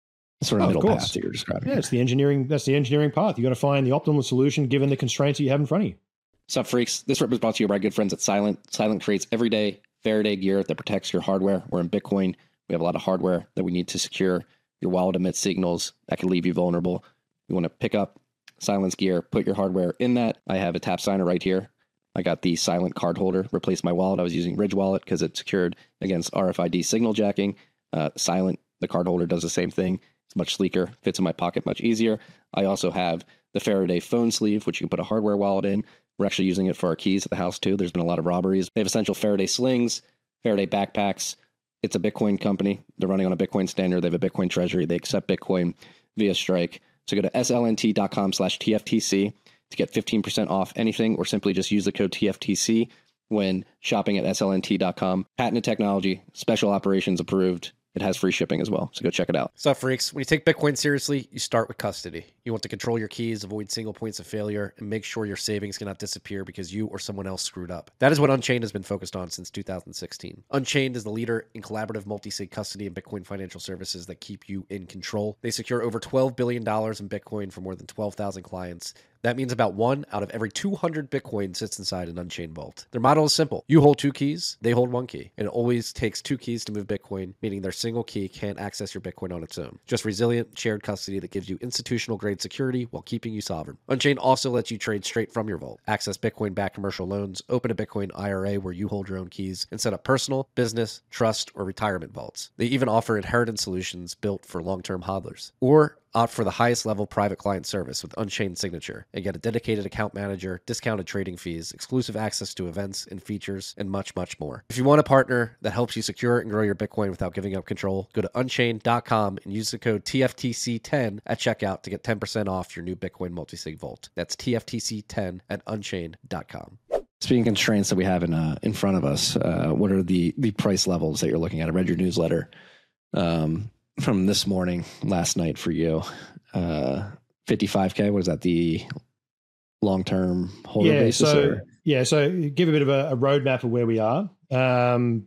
middle path that you're describing. Yeah, it's the engineering. That's the engineering path. You got to find the optimal solution given the constraints that you have in front of you. What's up, freaks? This rip is brought to you by our good friends at Silent. Silent creates everyday Faraday gear that protects your hardware. We're in Bitcoin. We have a lot of hardware that we need to secure. Your wallet emits signals that can leave you vulnerable. You want to pick up Silent's gear, put your hardware in that. I have a tap signer right here. I got the Silent card holder, replaced my wallet. I was using Ridge Wallet because it's secured against RFID signal jacking. Silent, the card holder, does the same thing. It's much sleeker, fits in my pocket much easier. I also have the Faraday phone sleeve, which you can put a hardware wallet in. We're actually using it for our keys at the house too. There's been a lot of robberies. They have essential Faraday slings, Faraday backpacks. It's a Bitcoin company. They're running on a Bitcoin standard. They have a Bitcoin treasury. They accept Bitcoin via Strike. So go to slnt.com/TFTC to get 15% off anything, or simply just use the code TFTC when shopping at slnt.com. Patented technology, special operations approved. It has free shipping as well, so go check it out. What's up, freaks? When you take Bitcoin seriously, you start with custody. You want to control your keys, avoid single points of failure, and make sure your savings cannot disappear because you or someone else screwed up. That is what Unchained has been focused on since 2016. Unchained is the leader in collaborative multi-sig custody and Bitcoin financial services that keep you in control. They secure over $12 billion in Bitcoin for more than 12,000 clients. That means about 1 out of every 200 Bitcoin sits inside an Unchained vault. Their model is simple. You hold 2 keys, they hold 1 key. And it always takes 2 keys to move Bitcoin, meaning their single key can't access your Bitcoin on its own. Just resilient, shared custody that gives you institutional-grade security while keeping you sovereign. Unchained also lets you trade straight from your vault, access Bitcoin-backed commercial loans, open a Bitcoin IRA where you hold your own keys, and set up personal, business, trust, or retirement vaults. They even offer inheritance solutions built for long-term hodlers. Or opt for the highest level private client service with Unchained Signature and get a dedicated account manager, discounted trading fees, exclusive access to events and features, and much, much more. If you want a partner that helps you secure and grow your Bitcoin without giving up control, go to Unchained.com and use the code TFTC10 at checkout to get 10% off your new Bitcoin multisig vault. That's TFTC10 at Unchained.com. Speaking of constraints that we have in front of us, what are the price levels that you're looking at? I read your newsletter from this morning, last night for you. 55K, what is that, the long-term holder basis? So give a bit of a roadmap of where we are. We're in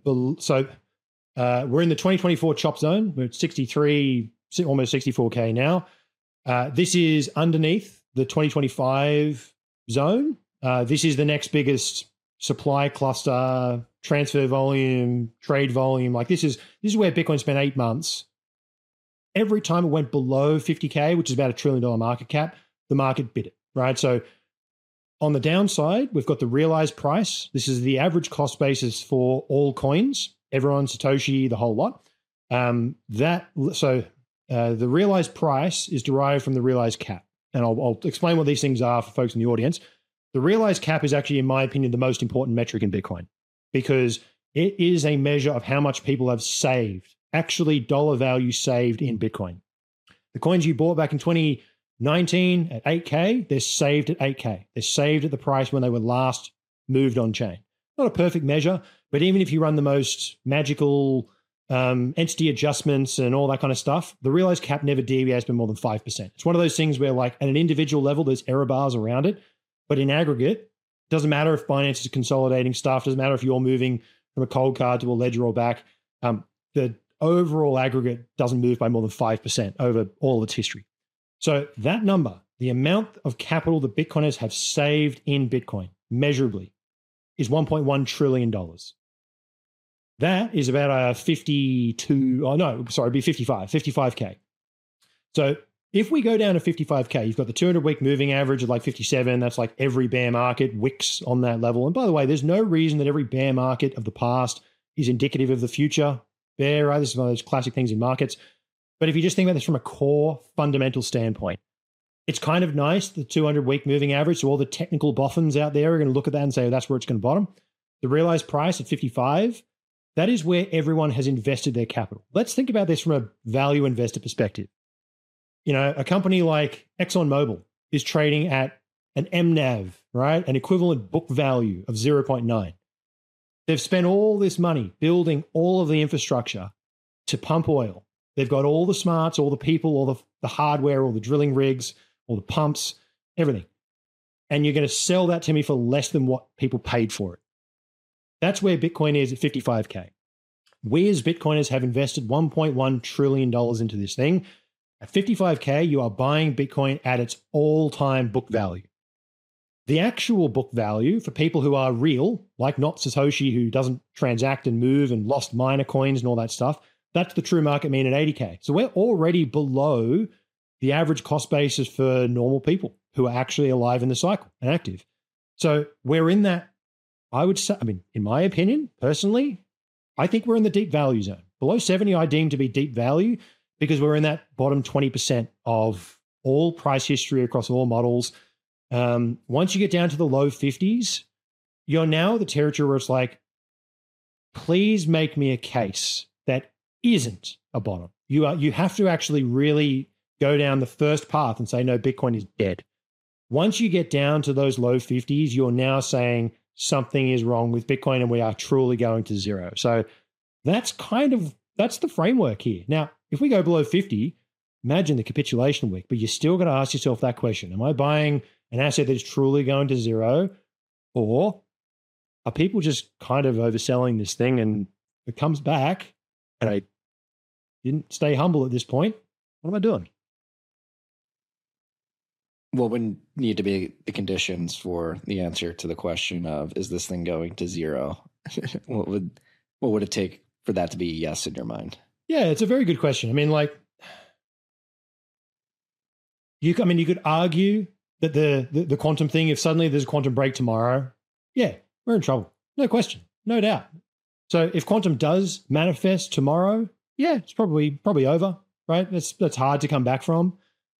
the 2024 chop zone. We're at 63, almost 64K now. This is underneath the 2025 zone. This is the next biggest supply cluster, transfer volume, trade volume. Like this is where Bitcoin spent 8 months. Every time it went below 50K, which is about $1 trillion market cap, the market bid it, right? So on the downside, we've got the realized price. This is the average cost basis for all coins, everyone, Satoshi, the whole lot. The realized price is derived from the realized cap. And I'll explain what these things are for folks in the audience. The realized cap is actually, in my opinion, the most important metric in Bitcoin because it is a measure of how much people have saved, actually dollar value saved in Bitcoin. The coins you bought back in 2019 at 8K, they're saved at 8K. They're saved at the price when they were last moved on chain. Not a perfect measure, but even if you run the most magical entity adjustments and all that kind of stuff, the realized cap never deviates by more than 5%. It's one of those things where like at an individual level, there's error bars around it, but in aggregate, doesn't matter if Binance is consolidating stuff, doesn't matter if you're moving from a cold card to a ledger or back, the overall aggregate doesn't move by more than 5% over all its history. So that number, the amount of capital that Bitcoiners have saved in Bitcoin, measurably, is $1.1 trillion. That is about a 55K. So if we go down to 55K, you've got the 200-week moving average of like 57. That's like every bear market, wicks on that level. And by the way, there's no reason that every bear market of the past is indicative of the future bear, right? This is one of those classic things in markets. But if you just think about this from a core fundamental standpoint, it's kind of nice, the 200-week moving average. So all the technical boffins out there are going to look at that and say, that's where it's going to bottom. The realized price at 55, that is where everyone has invested their capital. Let's think about this from a value investor perspective. You know, a company like ExxonMobil is trading at an MNAV, right? An equivalent book value of 0.9. They've spent all this money building all of the infrastructure to pump oil. They've got all the smarts, all the people, all the hardware, all the drilling rigs, all the pumps, everything. And you're going to sell that to me for less than what people paid for it. That's where Bitcoin is at 55K. We as Bitcoiners have invested $1.1 trillion into this thing. At 55K, you are buying Bitcoin at its all-time book value. The actual book value for people who are real, like not Satoshi, who doesn't transact and move and lost miner coins and all that stuff, that's the true market mean at 80K. So we're already below the average cost basis for normal people who are actually alive in the cycle and active. So we're in that, I would say, I mean, in my opinion, personally, I think we're in the deep value zone. Below 70, I deem to be deep value because we're in that bottom 20% of all price history across all models. Once you get down to the low 50s, you're now at the territory where it's like, please make me a case that isn't a bottom. You have to actually really go down the first path and say, no, Bitcoin is dead. Once you get down to those low 50s, you're now saying something is wrong with Bitcoin and we are truly going to zero. So that's the framework here. Now, if we go below 50, imagine the capitulation week, but you're still going to ask yourself that question. Am I buying an asset that's truly going to zero, or are people just kind of overselling this thing and it comes back and I didn't stay humble at this point? What am I doing? What would need to be the conditions for the answer to the question of, is this thing going to zero? What would it take for that to be yes in your mind? Yeah, it's a very good question. I mean, like, you could argue that the quantum thing, if suddenly there's a quantum break tomorrow, yeah, we're in trouble. No question, no doubt. So if quantum does manifest tomorrow, yeah, it's probably over, right? That's hard to come back from.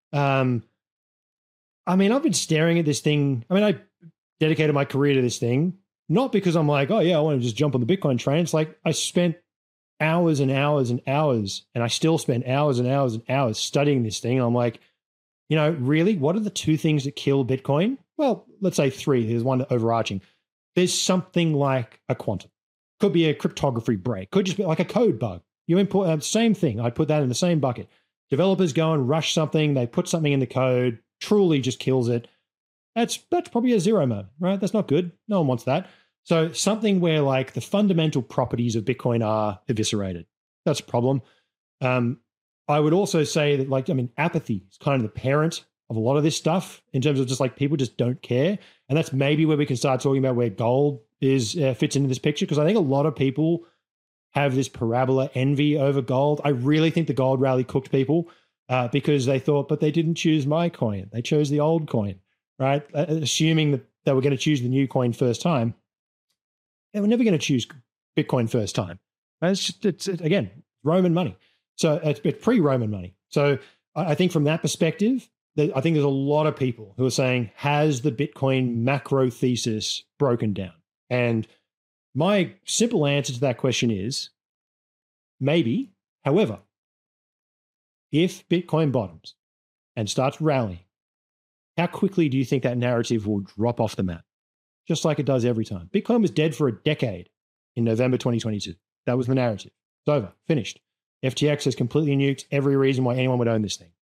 I mean, I've been staring at this thing. I mean, I dedicated my career to this thing, not because I'm like, oh yeah, I want to just jump on the Bitcoin train. It's like I spent hours and hours and hours, and I still spend hours and hours and hours studying this thing. And I'm like, you know, really, what are the two things that kill Bitcoin? Well, let's say three. There's one overarching. There's something like a quantum. Could be a cryptography break. Could just be like a code bug. You import, same thing. I'd put that in the same bucket. Developers go and rush something. They put something in the code, truly just kills it. That's probably a zero moment, right? That's not good. No one wants that. So something where like the fundamental properties of Bitcoin are eviscerated. That's a problem. I would also say that, like, I mean, apathy is kind of the parent of a lot of this stuff in terms of just like people just don't care. And that's maybe where we can start talking about where gold fits into this picture, because I think a lot of people have this parabola envy over gold. I really think the gold rally cooked people because they thought, but they didn't choose my coin. They chose the old coin, right? Assuming that they were going to choose the new coin first time. They were never going to choose Bitcoin first time. It's again, Roman money. So it's pre-Roman money. So I think from that perspective, I think there's a lot of people who are saying, has the Bitcoin macro thesis broken down? And my simple answer to that question is maybe. However, if Bitcoin bottoms and starts rallying, how quickly do you think that narrative will drop off the map? Just like it does every time. Bitcoin was dead for a decade in November 2022. That was the narrative. It's over, finished. FTX has completely nuked every reason why anyone would own this thing.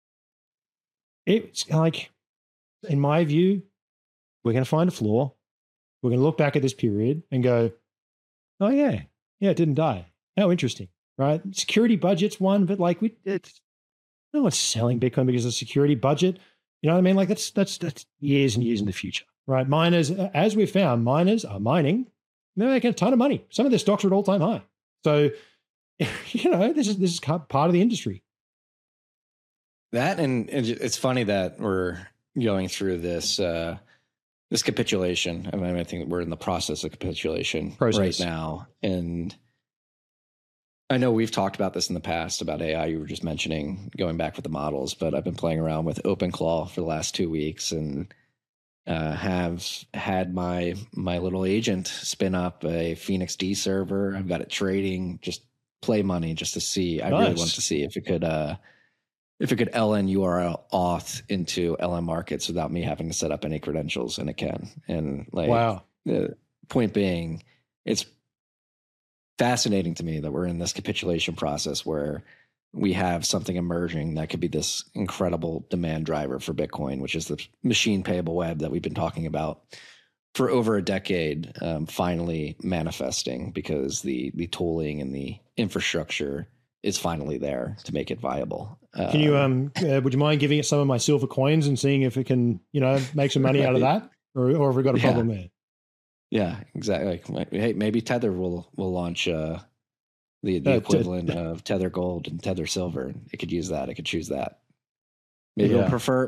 It's like, in my view, we're going to find a flaw. We're going to look back at this period and go, oh yeah, it didn't die. How interesting, right? Security budget's one, but like no one's selling Bitcoin because of security budget. You know what I mean? Like that's years and years in the future, right? Miners, as we've found, miners are mining. They're making a ton of money. Some of their stocks are at all-time high. So, you know, this is part of the industry. That, and it's funny that we're going through this this capitulation. I mean, I think we're in the process of capitulation right now. And I know we've talked about this in the past about AI. You were just mentioning going back with the models, but I've been playing around with OpenClaw for the last 2 weeks and have had my little agent spin up a Phoenix D server. I've got it trading, just play money just to see. I really want to see if it could LN URL auth into LM markets without me having to set up any credentials, and it can. And like, wow. The point being, it's fascinating to me that we're in this capitulation process where we have something emerging that could be this incredible demand driver for Bitcoin, which is the machine payable web that we've been talking about for over a decade finally manifesting because the tooling and the infrastructure is finally there to make it viable. Can you would you mind giving it some of my silver coins and seeing if it can, make some money out of that, or have we got a problem there? Yeah, exactly. Like, hey, maybe Tether will launch the equivalent of Tether Gold and Tether Silver. It could use that. It could choose that. Maybe we'll prefer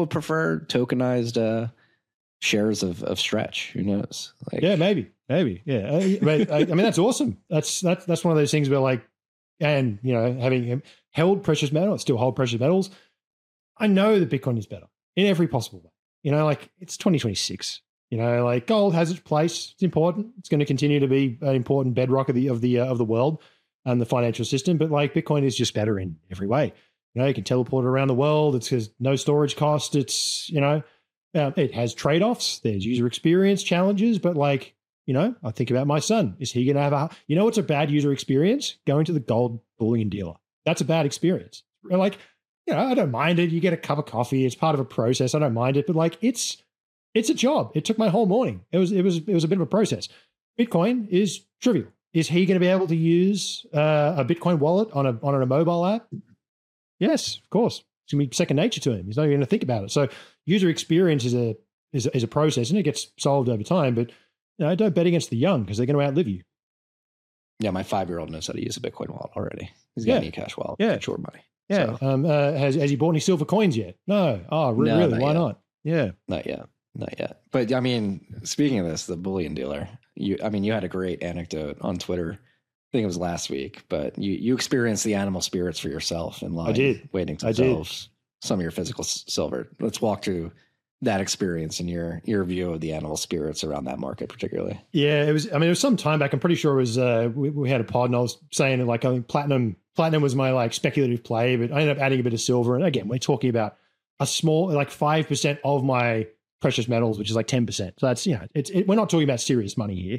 tokenized shares of Stretch. Who knows? Maybe. Yeah, but I mean that's awesome. That's one of those things where and having held precious metals, still hold precious metals. I know that Bitcoin is better in every possible way. It's 2026. Gold has its place. It's important. It's going to continue to be an important bedrock of the world and the financial system. But Bitcoin is just better in every way. You can teleport it around the world. It's because no storage cost. It's it has trade-offs. There's user experience challenges. But I think about my son. Is he going to have what's a bad user experience? Going to the gold bullion dealer. That's a bad experience. I don't mind it. You get a cup of coffee. It's part of a process. I don't mind it. But it's a job. It took my whole morning. It was a bit of a process. Bitcoin is trivial. Is he going to be able to use a Bitcoin wallet on a mobile app? Yes, of course. It's going to be second nature to him. He's not even going to think about it. So user experience is a process, and it gets solved over time. But don't bet against the young because they're going to outlive you. Yeah, my 5-year-old knows how to use a Bitcoin wallet already. He's got an eCash wallet. Yeah, short money. Yeah. So. Has he bought any silver coins yet? No. Oh, really? Why not? Yeah. Not yet. But I mean, speaking of this, the bullion dealer, you had a great anecdote on Twitter. I think it was last week, but you experienced the animal spirits for yourself in line. I did. Waiting to sell some of your physical silver. Let's walk through that experience and your view of the animal spirits around that market, particularly. Yeah, it was some time back. I'm pretty sure it was, we had a pod and I was saying I think platinum was my speculative play, but I ended up adding a bit of silver. And again, we're talking about a small, 5% of my precious metals, which is 10%. So that's, we're not talking about serious money here.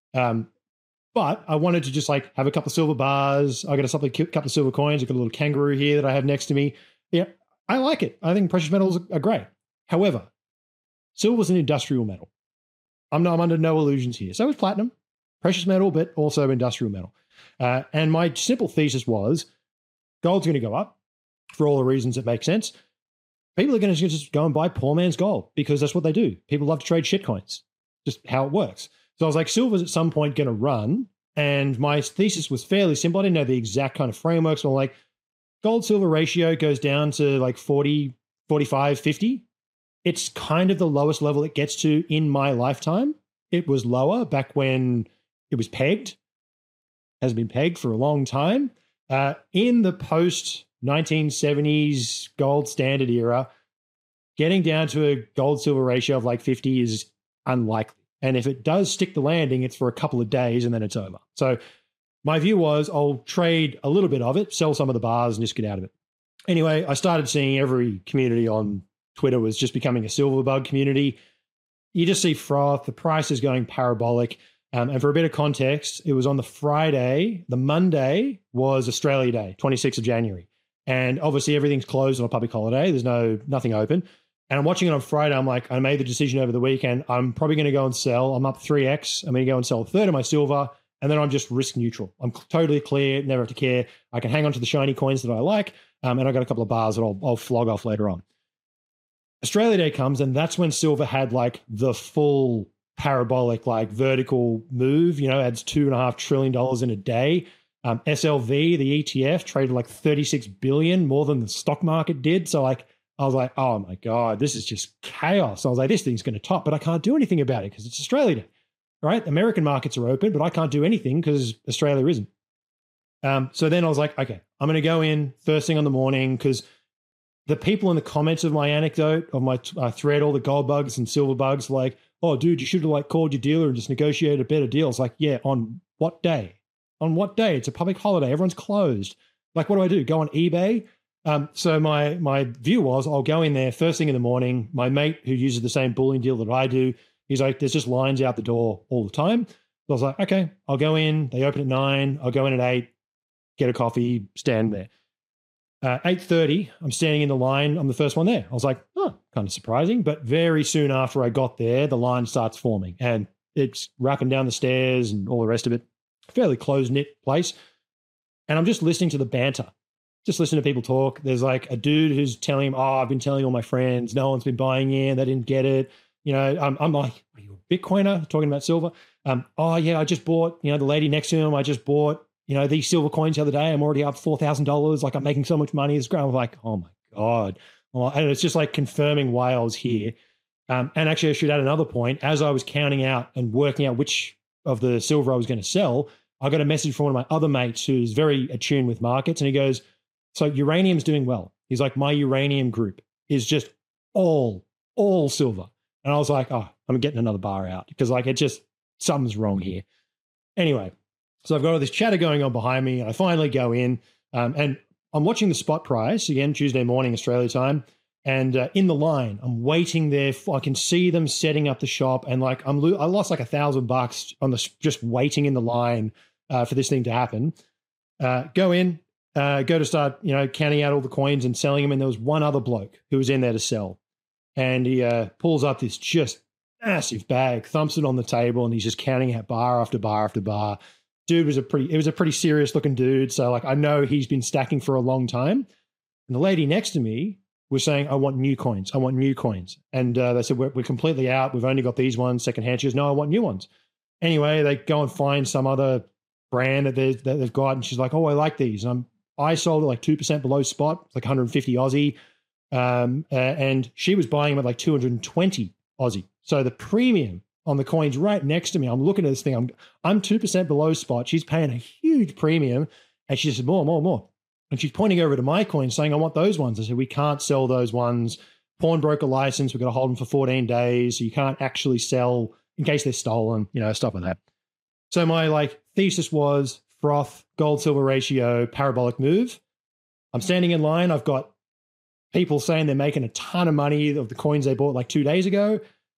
But I wanted to just have a couple of silver bars. I got a couple of silver coins. I got a little kangaroo here that I have next to me. Yeah, I like it. I think precious metals are great. However, silver is an industrial metal. I'm under no illusions here. So is platinum, precious metal, but also industrial metal. And my simple thesis was gold's going to go up for all the reasons that make sense. People are going to just go and buy poor man's gold because that's what they do. People love to trade shitcoins, just how it works. So I was like, silver's at some point going to run. And my thesis was fairly simple. I didn't know the exact kind of frameworks. So gold silver ratio goes down to 40, 45, 50. It's kind of the lowest level it gets to in my lifetime. It was lower back when it was pegged. Has been pegged for a long time. In the post 1970s gold standard era, getting down to a gold silver ratio of 50 is unlikely. And if it does stick the landing, it's for a couple of days and then it's over. So my view was I'll trade a little bit of it, sell some of the bars and just get out of it. Anyway, I started seeing every community on Twitter was just becoming a silver bug community. You just see froth, the price is going parabolic. And for a bit of context, it was on the Friday. The Monday was Australia Day, 26th of January. And obviously everything's closed on a public holiday. There's nothing open. And I'm watching it on Friday. I'm I made the decision over the weekend. I'm probably going to go and sell. I'm up 3x. I'm going to go and sell a third of my silver. And then I'm just risk neutral. I'm totally clear, never have to care. I can hang on to the shiny coins that I like. And I got a couple of bars that I'll flog off later on. Australia Day comes, and that's when silver had the full parabolic, vertical move, adds $2.5 trillion in a day. SLV, the ETF, traded 36 billion, more than the stock market did. So I was like, oh my God, this is just chaos. I was like, this thing's going to top, but I can't do anything about it because it's Australia Day, right? American markets are open, but I can't do anything because Australia isn't. So then I was like, okay, I'm going to go in first thing on the morning because the people in the comments of my anecdote, of my thread, all the gold bugs and silver bugs, oh, dude, you should have called your dealer and just negotiated a better deal. It's yeah, on what day? On what day? It's a public holiday. Everyone's closed. What do I do? Go on eBay? So my view was I'll go in there first thing in the morning. My mate who uses the same bullion deal that I do, he's like, there's just lines out the door all the time. So I was like, okay, I'll go in. They open at 9. I'll go in at 8, get a coffee, stand there. 8:30, I'm standing in the line. I'm the first one there. I was like, oh, kind of surprising. But very soon after I got there, the line starts forming and it's wrapping down the stairs and all the rest of it. Fairly close-knit place. And I'm just listening to the banter, just listening to people talk. There's like a dude who's telling him, I've been telling all my friends, no one's been buying in, they didn't get it. I'm like, are you a Bitcoiner? Talking about silver. Oh yeah, I just bought, the lady next to him, I just bought, these silver coins the other day. I'm already up $4,000. Like I'm making so much money. It's great. I'm like, oh my God. Well, and it's just like confirming why I was here. And actually I should add another point. As I was counting out and working out which of the silver I was going to sell, I got a message from one of my other mates who's very attuned with markets. And he goes, so uranium's doing well. He's like, my uranium group is just all silver. And I was like, oh, I'm getting another bar out because like it just, something's wrong here. Anyway, so I've got all this chatter going on behind me. I finally go in and I'm watching the spot price, again, Tuesday morning, Australia time. And in the line, I'm waiting there. I can see them setting up the shop. And like I lost like $1,000 on just waiting in the line for this thing to happen. Go in, go to start, counting out all the coins and selling them. And there was one other bloke who was in there to sell. And he pulls up this just massive bag, thumps it on the table, and he's just counting out bar after bar after bar. Dude was a pretty serious looking dude. So like, I know he's been stacking for a long time. And the lady next to me was saying, I want new coins. I want new coins. And they said, we're completely out. We've only got these ones secondhand. She goes, no, I want new ones. Anyway, they go and find some other brand that they've got. And she's like, oh, I like these. And I sold it like 2% below spot, like 150 Aussie. And she was buying them at like 220 Aussie. So the premium on the coins right next to me, I'm looking at this thing. I'm 2% below spot. She's paying a huge premium. And she said, more. And she's pointing over to my coins saying, I want those ones. I said, we can't sell those ones. Pawnbroker license, we've got to hold them for 14 days. So you can't actually sell in case they're stolen, stuff like that. So my like thesis was froth, gold silver ratio, parabolic move. I'm standing in line. I've got people saying they're making a ton of money of the coins they bought like 2 days ago.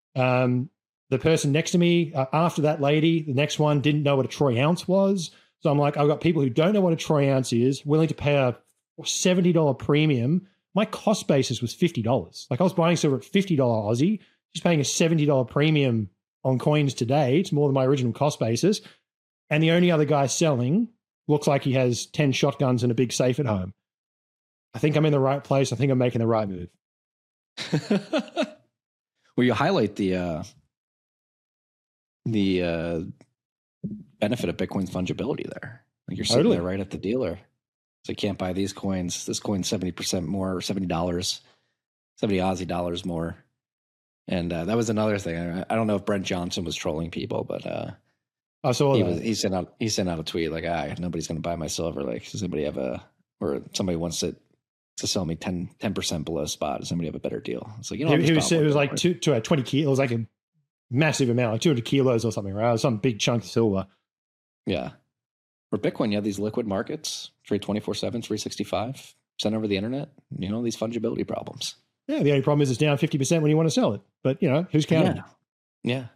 The person next to me, after that lady, the next one didn't know what a troy ounce was. So I'm like, I've got people who don't know what a troy ounce is, willing to pay a $70 premium. My cost basis was $50. Like I was buying silver at $50 Aussie. She's paying a $70 premium on coins today. It's more than my original cost basis. And the only other guy selling looks like he has 10 shotguns and a big safe at home. I think I'm in the right place. I think I'm making the right move. Well, you highlight the benefit of Bitcoin's fungibility there. Like you're sitting there right at the dealer. So you can't buy these coins. This coin's 70% more, or $70, 70 Aussie dollars more. And that was another thing. I don't know if Brent Johnson was trolling people, but I saw he sent out a tweet like, nobody's going to buy my silver. Like, does anybody have somebody wants to sell me 10% below spot? Does somebody have a better deal? It's like, it was like 20 kilos. It was like a massive amount, like 200 kilos or something, right? It was some big chunk of silver. Yeah. For Bitcoin, you have these liquid markets, trade 24/7, 365, sent over the internet, these fungibility problems. Yeah, the only problem is it's down 50% when you want to sell it. But, who's counting? Yeah.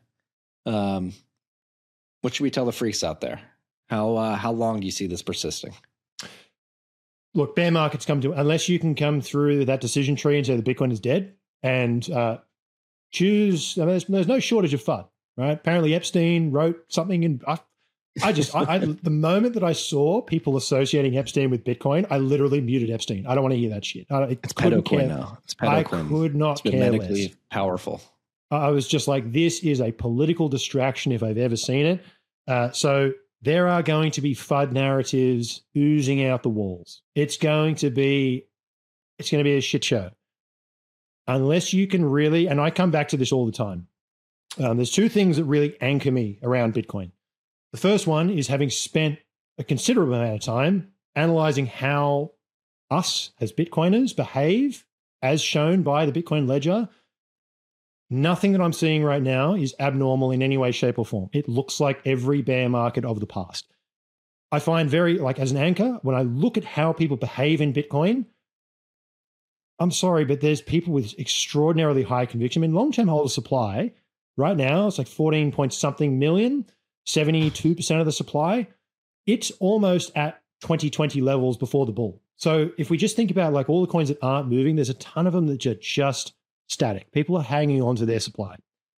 What should we tell the freaks out there? How long do you see this persisting? Look, bear markets come to, unless you can come through that decision tree and say the Bitcoin is dead and choose, there's no shortage of FUD, right? Apparently Epstein wrote something and the moment that I saw people associating Epstein with Bitcoin, I literally muted Epstein. I don't want to hear that shit. It's pedocoin now. It's pedocoin. I could not care less. It's medically powerful. I was just like, this is a political distraction if I've ever seen it. So there are going to be FUD narratives oozing out the walls. It's going to be a shit show. Unless you can really, and I come back to this all the time. There's two things that really anchor me around Bitcoin. The first one is having spent a considerable amount of time analyzing how us as Bitcoiners behave as shown by the Bitcoin ledger. Nothing that I'm seeing right now is abnormal in any way, shape, or form. It looks like every bear market of the past. I find as an anchor, when I look at how people behave in Bitcoin, I'm sorry, but there's people with extraordinarily high conviction. I mean, long-term holder supply right now, it's like 14 point something million, 72% of the supply. It's almost at 2020 levels before the bull. So if we just think about like all the coins that aren't moving, there's a ton of them that are just static. People are hanging on to their supply.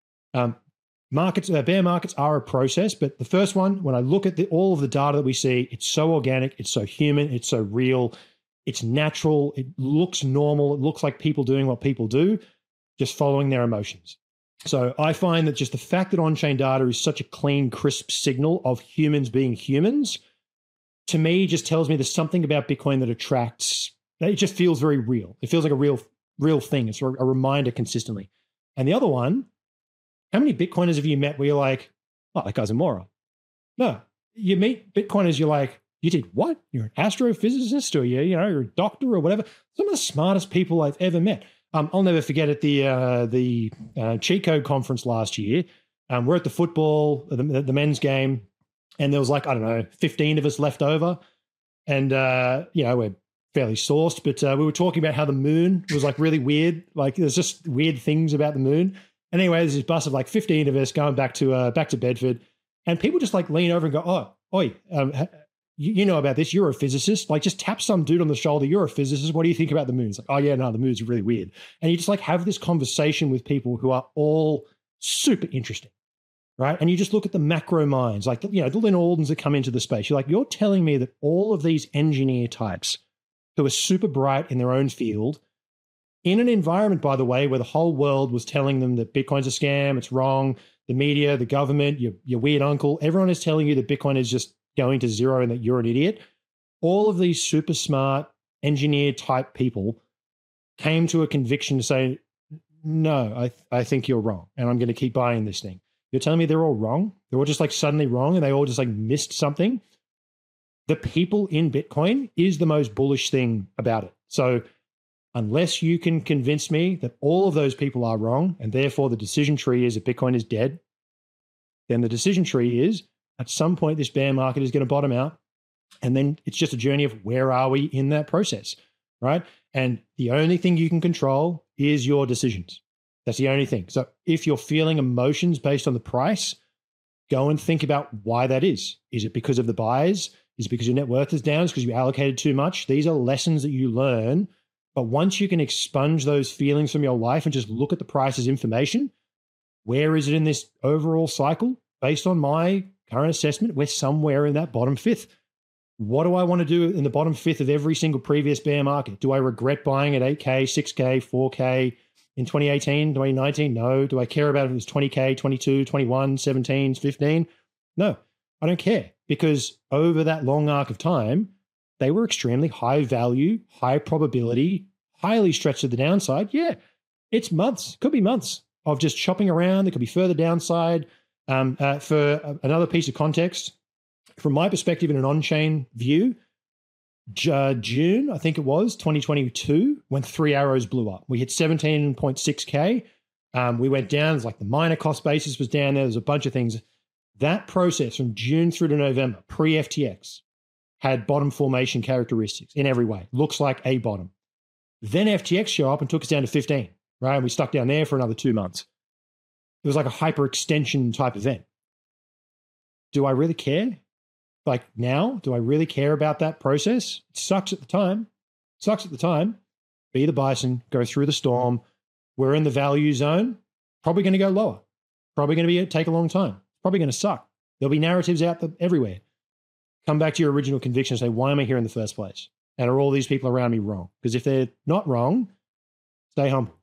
Bear markets are a process, but the first one, when I look at all of the data that we see, it's so organic, it's so human, it's so real, it's natural, it looks normal, it looks like people doing what people do, just following their emotions. So I find that just the fact that on-chain data is such a clean, crisp signal of humans being humans, to me, just tells me there's something about Bitcoin that attracts. It just feels very real. It feels like a real thing. It's a reminder consistently. And the other one, how many Bitcoiners have you met where you're like, oh, that guy's a moron? No, you meet Bitcoiners, you're like, you did what? You're an astrophysicist, or you're a doctor or whatever. Some of the smartest people I've ever met. I'll never forget at the Cheat Code conference last year. We're at the football, the men's game, and there was like, I don't know, 15 of us left over. And, we're fairly sourced, but we were talking about how the moon was like really weird. Like there's just weird things about the moon. And anyway, there's this bus of like 15 of us going back to Bedford, and people just like lean over and go, oh, oi, you know about this. You're a physicist. Like just tap some dude on the shoulder. You're a physicist. What do you think about the moon? It's like, oh yeah, no, the moon's really weird. And you just like have this conversation with people who are all super interesting, right? And you just look at the macro minds, like, the Lynn Aldens that come into the space. You're like, you're telling me that all of these engineer types who are super bright in their own field, in an environment, by the way, where the whole world was telling them that Bitcoin's a scam, it's wrong, the media, the government, your weird uncle, everyone is telling you that Bitcoin is just going to zero and that you're an idiot. All of these super smart engineer type people came to a conviction to say, no, I think you're wrong, and I'm going to keep buying this thing. You're telling me they're all wrong? They're all just like suddenly wrong and they all just like missed something? The people in Bitcoin is the most bullish thing about it. So unless you can convince me that all of those people are wrong and therefore the decision tree is that Bitcoin is dead, then the decision tree is at some point this bear market is going to bottom out, and then it's just a journey of where are we in that process, right? And the only thing you can control is your decisions. That's the only thing. So if you're feeling emotions based on the price, go and think about why that is. Is it because of the buys? Is it because your net worth is down? Is it because you allocated too much? These are lessons that you learn. But once you can expunge those feelings from your life and just look at the price as information, where is it in this overall cycle? Based on my current assessment, we're somewhere in that bottom fifth. What do I want to do in the bottom fifth of every single previous bear market? Do I regret buying at 8K, 6K, 4K in 2018, 2019? No. Do I care about if it was 20K, 22, 21, 17, 15? No, I don't care, because over that long arc of time, they were extremely high value, high probability, highly stretched to the downside. Yeah, it's months, could be months of just shopping around. There could be further downside. For another piece of context, from my perspective in an on-chain view, June, I think it was, 2022, when Three Arrows blew up. We hit 17.6K. We went down. It's like the miner cost basis was down there. There's a bunch of things. That process from June through to November, pre-FTX, had bottom formation characteristics in every way. Looks like a bottom. Then FTX showed up and took us down to 15, right? And we stuck down there for another 2 months. It was like a hyperextension type event. Do I really care? Like now, do I really care about that process? It sucks at the time. Sucks at the time. Be the bison, go through the storm. We're in the value zone. Probably going to go lower. Probably going to take a long time. Probably going to suck. There'll be narratives out there everywhere. Come back to your original conviction and say, why am I here in the first place? And are all these people around me wrong? Because if they're not wrong, stay humble.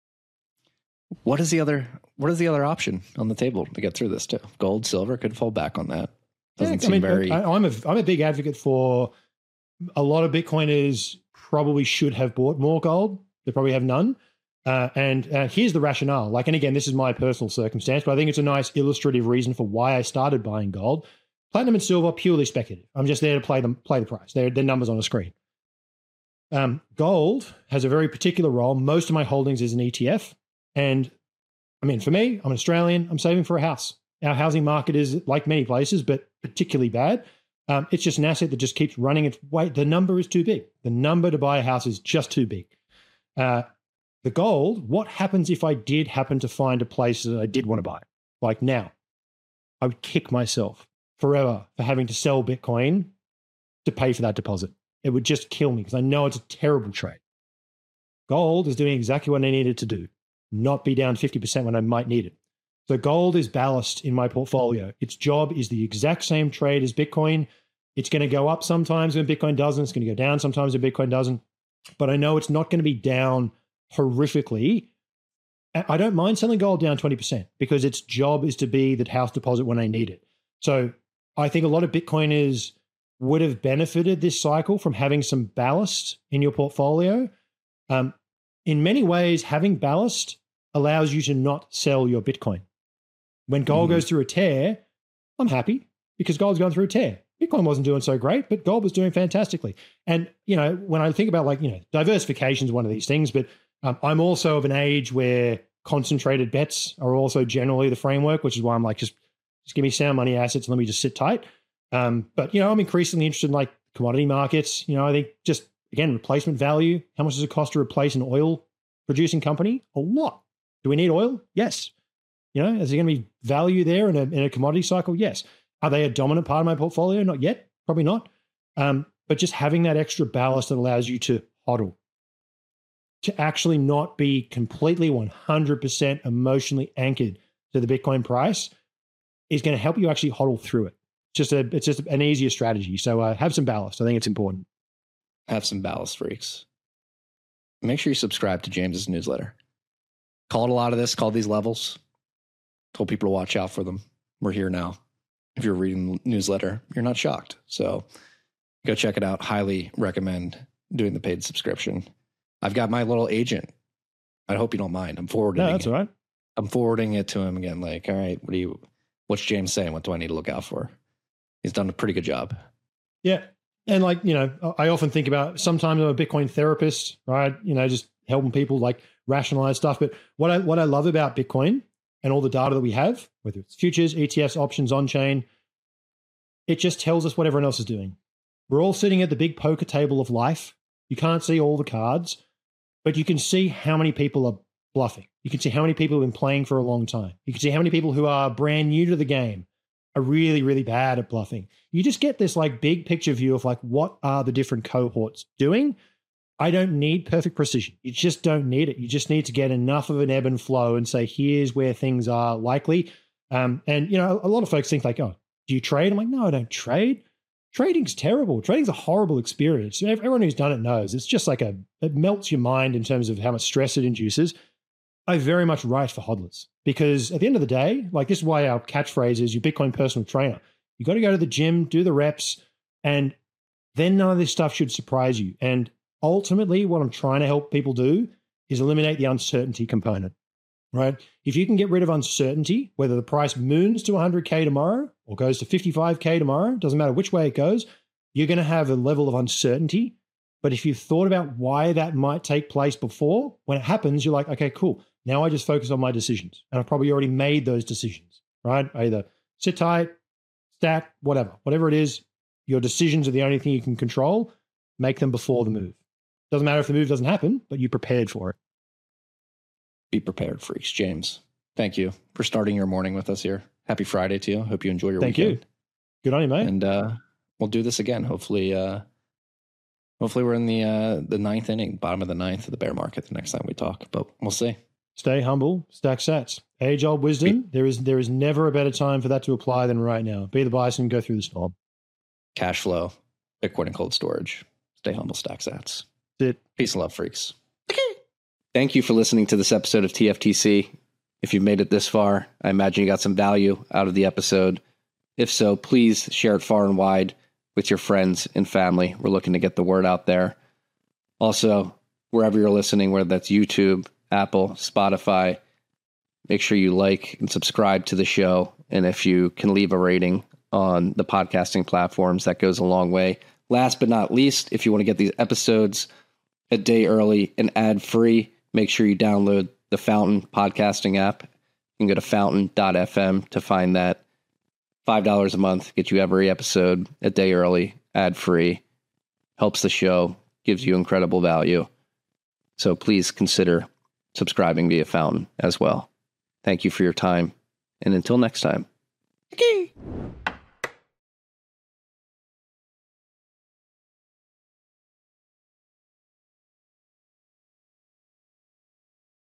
What is the other option on the table to get through this too? Gold, silver could fall back on that. Doesn't seem very. I'm a big advocate for a lot of Bitcoiners probably should have bought more gold. They probably have none. And here's the rationale. Like, and again, this is my personal circumstance, but I think it's a nice illustrative reason for why I started buying gold. Platinum and silver, purely speculative. I'm just there to play the price. They're numbers on a screen. Gold has a very particular role. Most of my holdings is an ETF. And I mean, for me, I'm an Australian. I'm saving for a house. Our housing market is, like many places, but particularly bad. It's just an asset that just keeps running its weight. The number is too big. The number to buy a house is just too big. The gold, what happens if I did happen to find a place that I did want to buy? Like now, I would kick myself forever for having to sell Bitcoin to pay for that deposit. It would just kill me because I know it's a terrible trade. Gold is doing exactly what I needed to do. not be down 50% when I might need it. So gold is ballast in my portfolio. Its job is the exact same trade as Bitcoin. It's going to go up sometimes when Bitcoin doesn't. It's going to go down sometimes when Bitcoin doesn't. But I know it's not going to be down horrifically. I don't mind selling gold down 20% because its job is to be that house deposit when I need it. So I think a lot of Bitcoiners would have benefited this cycle from having some ballast in your portfolio. In many ways, having ballast allows you to not sell your Bitcoin. When gold goes through a tear, I'm happy because gold's gone through a tear. Bitcoin wasn't doing so great, but gold was doing fantastically. And, when I think about diversification is one of these things, but I'm also of an age where concentrated bets are also generally the framework, which is why I'm like, just give me sound money assets and let me just sit tight. But, I'm increasingly interested in commodity markets. I think just, again, replacement value. How much does it cost to replace an oil producing company? A lot. Do we need oil? Yes. Is there going to be value there in a commodity cycle? Yes. Are they a dominant part of my portfolio? Not yet. Probably not. But just having that extra ballast that allows you to hodl, to actually not be completely 100% emotionally anchored to the Bitcoin price is going to help you actually hodl through it. It's just an easier strategy. So have some ballast. I think it's important. Have some ballast, freaks. Make sure you subscribe to James's newsletter. Called a lot of this, called these levels. Told people to watch out for them. We're here now. If you're reading the newsletter, you're not shocked. So go check it out. Highly recommend doing the paid subscription. I've got my little agent. I hope you don't mind. I'm forwarding it. No, that's all right. I'm forwarding it to him again. Like, all right, what's James saying? What do I need to look out for? He's done a pretty good job. Yeah. And I often think about, sometimes I'm a Bitcoin therapist, right? Just helping people rationalize stuff. But what I love about Bitcoin and all the data that we have, whether it's futures, ETFs, options, on-chain, it just tells us what everyone else is doing. We're all sitting at the big poker table of life. You can't see all the cards, but you can see how many people are bluffing. You can see how many people have been playing for a long time. You can see how many people who are brand new to the game are really, really bad at bluffing. You just get this big picture view of what are the different cohorts doing. I don't need perfect precision. You just don't need it. You just need to get enough of an ebb and flow and say, here's where things are likely. And a lot of folks think oh, do you trade? I'm like, no, I don't trade. Trading's terrible. Trading's a horrible experience. Everyone who's done it knows. It's just it melts your mind in terms of how much stress it induces. I very much write for hodlers because at the end of the day, this is why our catchphrase is your Bitcoin personal trainer. You got to go to the gym, do the reps, and then none of this stuff should surprise you. And ultimately, what I'm trying to help people do is eliminate the uncertainty component, right? If you can get rid of uncertainty, whether the price moons to 100K tomorrow or goes to 55K tomorrow, doesn't matter which way it goes, you're going to have a level of uncertainty. But if you've thought about why that might take place before, when it happens, you're like, okay, cool. Now I just focus on my decisions. And I've probably already made those decisions, right? Either sit tight, stack, whatever it is, your decisions are the only thing you can control. Make them before the move. Doesn't matter if the move doesn't happen, but you prepared for it. Be prepared, freaks. James, thank you for starting your morning with us here. Happy Friday to you. Hope you enjoy your weekend. Thank you. Good on you, mate. And we'll do this again. Hopefully we're in the ninth inning, bottom of the ninth of the bear market the next time we talk, but we'll see. Stay humble, stack sats. Age-old wisdom. There is never a better time for that to apply than right now. Be the bison, go through the storm. Cash flow, Bitcoin and cold storage. Stay humble, stack sats. That's it. Peace and love, freaks. Thank you for listening to this episode of TFTC. If you've made it this far, I imagine you got some value out of the episode. If so, please share it far and wide with your friends and family. We're looking to get the word out there. Also, wherever you're listening, whether that's YouTube, Apple, Spotify, make sure you like and subscribe to the show. And if you can leave a rating on the podcasting platforms, that goes a long way. Last but not least, if you want to get these episodes a day early and ad-free, make sure you download the Fountain podcasting app. You can go to fountain.fm to find that. $5 a month gets you every episode a day early, ad-free. Helps the show, gives you incredible value. So please consider subscribing via Fountain as well. Thank you for your time. And until next time. Okay.